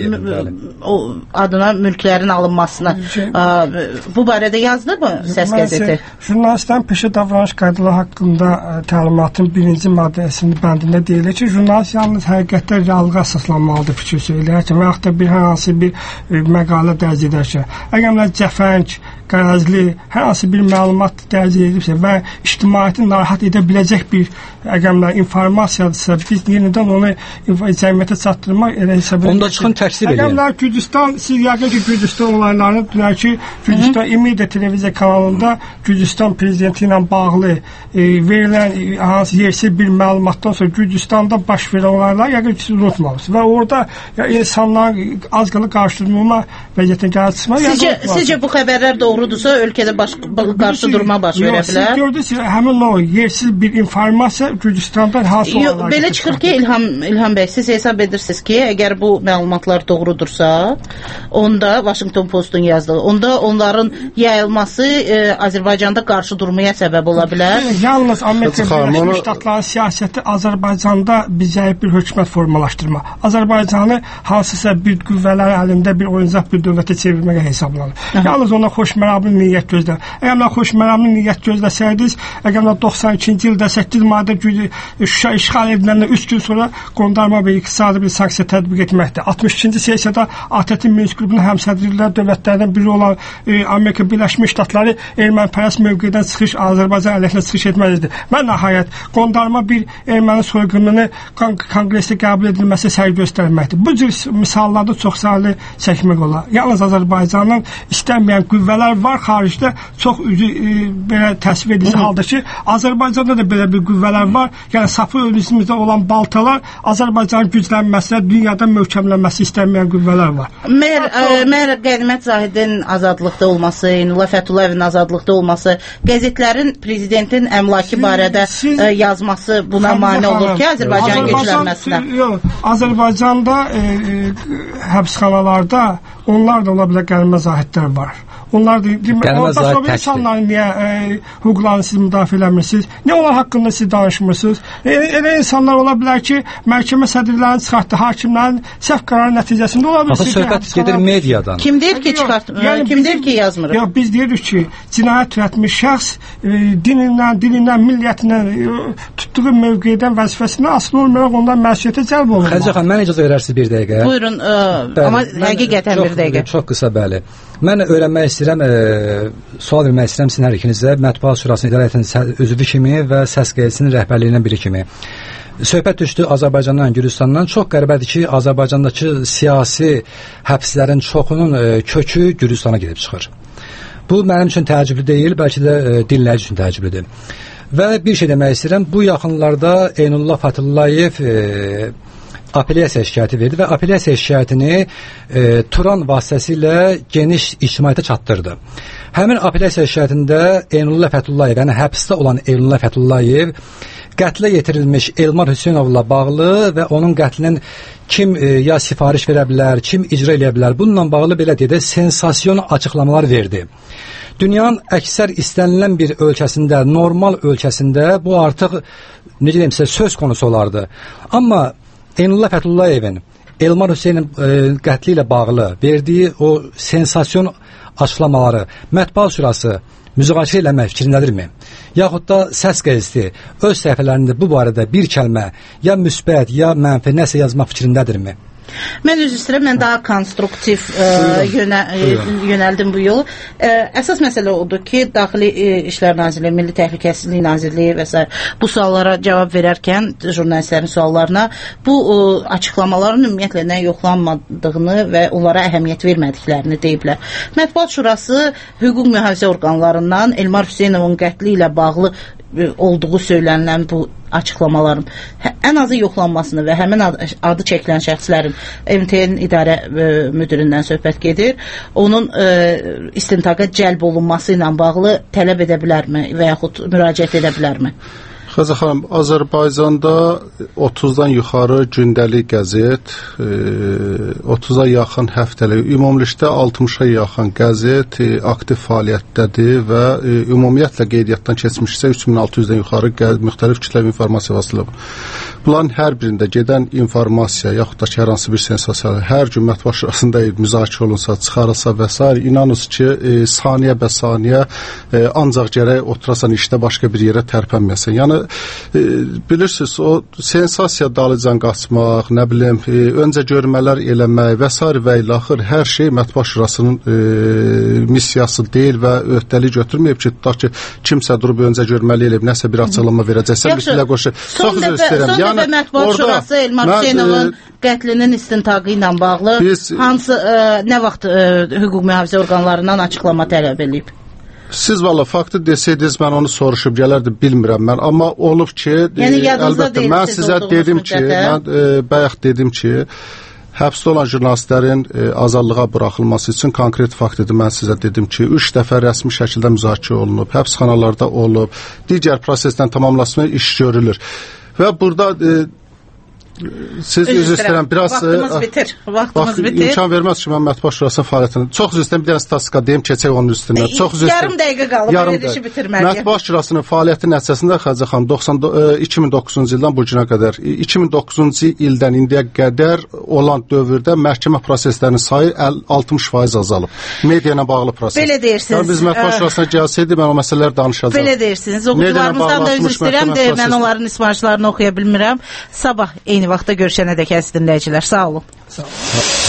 o adına mülklərin alınmasına bu barədə yazılır mı Səs qəzeti? Jurnalistlərin peşə davranış qaydaları haqqında təlimatın birinci maddəsinin bəndində deyilir ki, jurnalist yalnız həqiqətdə reallığa əsaslanmalıdır fikir söyləyərkən və yaxud da bir hər hansı bir məqalə dərc edərkən. Əgər cəfəng, qərəzli, hər hansı bir məlumat dərc edibsə və ictimaiyyəti narahat edə biləcək bir əgəmlər informasiyadırsa, biz yenidən onu cəmiyyətə çatdırmaq elə hesab edir. Onda çıxın təksib edin. Əgəmlər Gürcüstan, siz yəqin ki, Gürcüstan olaylarını dünənki Gürcüstan İmida televiziya kanalında Gürcüstan prezidenti ilə bağlı e, verilən e, hansı yersiz bir məlumatdan sonra Gürcüstanda baş verən olaylar yəqin ki, siz unutmalısınız. Və orada ya, insanlar az qala qarşıdurma vəziyyətə gəlib çıxmaq. Sizcə, sizcə bu xəbərlər doğrudursa ölkədə baş, qarşı durma baş verə bilər? Siz gördünüz, həmin o yersiz bir informasiya Gürcüstandan hansı olaylar? Belə çıxır ki, İlham, İlham bəy, siz hesab edirsiniz ki, əgər bu məlumatlar doğrudursa, onda Washington Postun yazdığı, onda onların yayılması e, Azərbaycanda qarşı durmaya səbəb ola bilər. Yalnız Amerika Birləşmiş Ştatlarının siyasəti Azərbaycanda bizə bir hökumət formalaşdırma. Azərbaycanı hansısa bir qüvvələr əlində bir oyuncaq bir dövlətə çevirməyə hesablanır. Aha. Yalnız ona xoşməramlı niyyət gözlər. Əgər xoşməramlı niyyət gözləsəydiniz, əgər doxsan ikinci ildə səkkiz mayda Şuşa işğal ediləndən üç gün sonra qondarma bir iqtisadi bir sanksiya tətbiq etməkdir. altmış ikinci sessiyada A T T Minsk qrupunun həmsədrlər dövlətlərindən biri olan e, Amerika Birləşmiş Ştatları ermənipərəst mövqedən çıxış, Azərbaycan əleyhinə çıxış etməlidir. Və nəhayət qondarma bir erməni soyqırımını kon konqresdə qəbul edilməsi səy göstərməkdir. Bu cür misallarda çox saylı çəkmək olar. Yalnız Azərbaycanın istənməyən qüvvələr var xaricdə çox üzü e, belə təsvir edici halda ki, Azərbaycanda da belə bir qüvvələr var. Yəni sapı önümüzdə olan baltalar Azərbaycanın güclənməsinə, dünyada möhkəmlənməsi istənməyən qüvvələr var. Mər, ə, Mər Qənimət Zahidin azadlıqda olması, Nurullah Fətullayevin azadlıqda olması, qəzetlərin prezidentin əmlakı barədə siz, ə, yazması buna mane olur ki, Azərbaycanın güclənməsinə. Yox, Azərbaycanda e, e, həbsxanalarda onlar da ola bilər Qənimət Zahidlər var. Onlar da orada insanların niyə e, hüquqlarını siz müdafiə eləmirsiniz? Niyə onlar haqqında siz danışmırsınız? E, elə insanlar ola bilər ki, məhkəmə sədrlərini çıxartdı, hakimlərin səhv qərarı nəticəsində ola bilər. Axı söhbət gedir mediadan. Kim deyir ki, çıxart, yəni kim deyir ki, yazmırıq? Yox, biz deyirik ki, cinayət törətmiş şəxs e, dinindən, dilindən, milliyyətindən, e, tutduğu mövqedən, vəzifəsindən asılı olmayaraq ondan məsuliyyətə cəlb olunur. Xədicə xanım, mən icazə verərsiniz bir dəqiqə. Buyurun, ə, bəli, amma həqiqətən bir dəqiqə. Çox qısa, bəli. Mən öyrənmək istəyirəm, e, sual vermək istəyirəm sizin hər ikinizə, Mətbuat Şurasının idarə edən üzvü kimi və Səs qəzetinin rəhbərliyindən biri kimi. Söhbət düşdü Azərbaycandan, Gürcüstandan. Çox qəribədir ki, Azərbaycandakı siyasi həbslərin çoxunun e, kökü Gürcüstana gedib çıxır. Bu mənim üçün təəccüblü deyil, bəlkə də e, dinləyici üçün təəccüblüdür. Və bir şey demək istəyirəm, bu yaxınlarda Eynullah Fəthullayev e, apellyasiya şikayəti verdi və apellyasiya şikayətini e, Turan vasitəsilə geniş ictimaiyyətə çatdırdı. Həmin apellyasiya şikayətində Eynullah Fəthullayev, yəni həbsdə olan Eynullah Fəthullayev qətlə yetirilmiş Elmar Hüseynovla bağlı və onun qətlinin kim e, ya sifariş verə bilər, kim icra edə bilər, bununla bağlı belə deyə də sensasiyon açıqlamalar verdi. Dünyanın əksər istənilən bir ölkəsində, normal ölkəsində bu artıq necə deyim sizə söz konusu olardı. Amma Eynullah Fətullayevin Elmar Hüseynov e, qətli ilə bağlı verdiyi o sensasiyon açıqlamaları Mətbuat Şurası müzakirə eləmək fikrindədirmi? Yaxud da Səs qəzeti öz səhifələrində bu barədə bir kəlmə ya müsbət, ya mənfi nəsə yazmaq fikrindədirmi? Mən üzr istəyirəm, mən daha konstruktiv ə, yönə, yönəldim bu yolu. Ə, əsas məsələ odur ki, Daxili İşlər Nazirliyi, Milli Təhlükəsizlik Nazirliyi və s. bu suallara cavab verərkən, jurnalistlərin suallarına bu ə, açıqlamaların ümumiyyətlə nə yoxlanmadığını və onlara əhəmiyyət vermədiklərini deyiblər. Mətbuat Şurası hüquq mühafizə orqanlarından Elmar Hüseynovun qətli ilə bağlı olduğu söylənilən bu açıqlamaların ən azı yoxlanmasını və həmin adı, adı çəkilən şəxslərin M T N idarə e, müdirindən söhbət gedir. Onun e, istintaqa cəlb olunması ilə bağlı tələb edə bilərmi və yaxud müraciət edə bilərmi? Xəzər xanım, Azərbaycanda otuzdan yuxarı gündəlik qəzet, otuza yaxın həftəlik, ümumilikdə altmışa yaxın qəzet aktiv fəaliyyətdədir və ümumiyyətlə qeydiyyatdan keçmişsə üç min altı yüzdən yuxarı müxtəlif kütləvi informasiya vasitələri. Bunların hər birində gedən informasiya, yaxud da ki, hər hansı bir sensasiya, hər gün mətbuat şurasında müzakirə olunsa, çıxarılsa və s. inanınız ki, e, saniyə bə saniyə e, ancaq gərək oturasan işdə başqa bir yerə tərpənməyəsən. Yəni, e, bilirsiniz, o sensasiya dalıcan qaçmaq, nə bilim, e, öncə görmələr eləmək və s. və ilaxır hər şey mətbuat şurasının e, missiyası deyil və öhdəlik götürməyib ki, tutaq ki, kimsə durub öncə görməli eləyib, nəsə bir açıqlama verəcəksə, bir silə qoşu. Çox üzr istəyirəm. Son dəfə mətbuat şurası Elmar Hüseynovun qətlinin istintaqı ilə bağlı biz, hansı ə, nə vaxt ə, hüquq mühafizə orqanlarından açıqlama tələb edib? Siz valla faktı desəydiniz mən onu soruşub gələrdim, bilmirəm mən, amma olub ki, yəni, e, əlbəttə mən sizə dedim ki, mən e, bayaq dedim ki, həbsdə olan jurnalistlərin e, azadlığa buraxılması üçün konkret fakt idi. Mən sizə dedim ki, üç dəfə rəsmi şəkildə müzakirə olunub, həbsxanalarda olub, digər prosesdən tamamlanmasına iş görülür. Və burada e, siz üzr istəyirəm, biraz vaxtımız bitir. Vaxtımız vaxt, bitir. İmkan verməz ki, mən mətbuat şurasının fəaliyyətini çox üzr istəyirəm, bir dənə statistika deyim, keçək onun üstündən. E, çox üzr istəyirəm. Yarım dəqiqə qalıb, verilişi bitirməliyəm. Mətbuat şurasının fəaliyyəti nəticəsində Xəzər xanım iki min doqquzuncu ildən bu günə qədər, iki min doqquzuncu ildən indiyə qədər olan dövrdə məhkəmə proseslərinin sayı altmış faiz azalıb. Media ilə bağlı proses. Belə deyirsiniz. Yəni, biz mətbuat şurasına gəlsəydi, mən o məsələləri danışacağam. Belə deyirsiniz. Oxucularımızdan da üzr istəyirəm, mən onların ismarışlarını oxuya bilmirəm. Sabah eyni vaxtda görüşənə dək əziz dinləyicilər. Sağ olun. Sağ olun.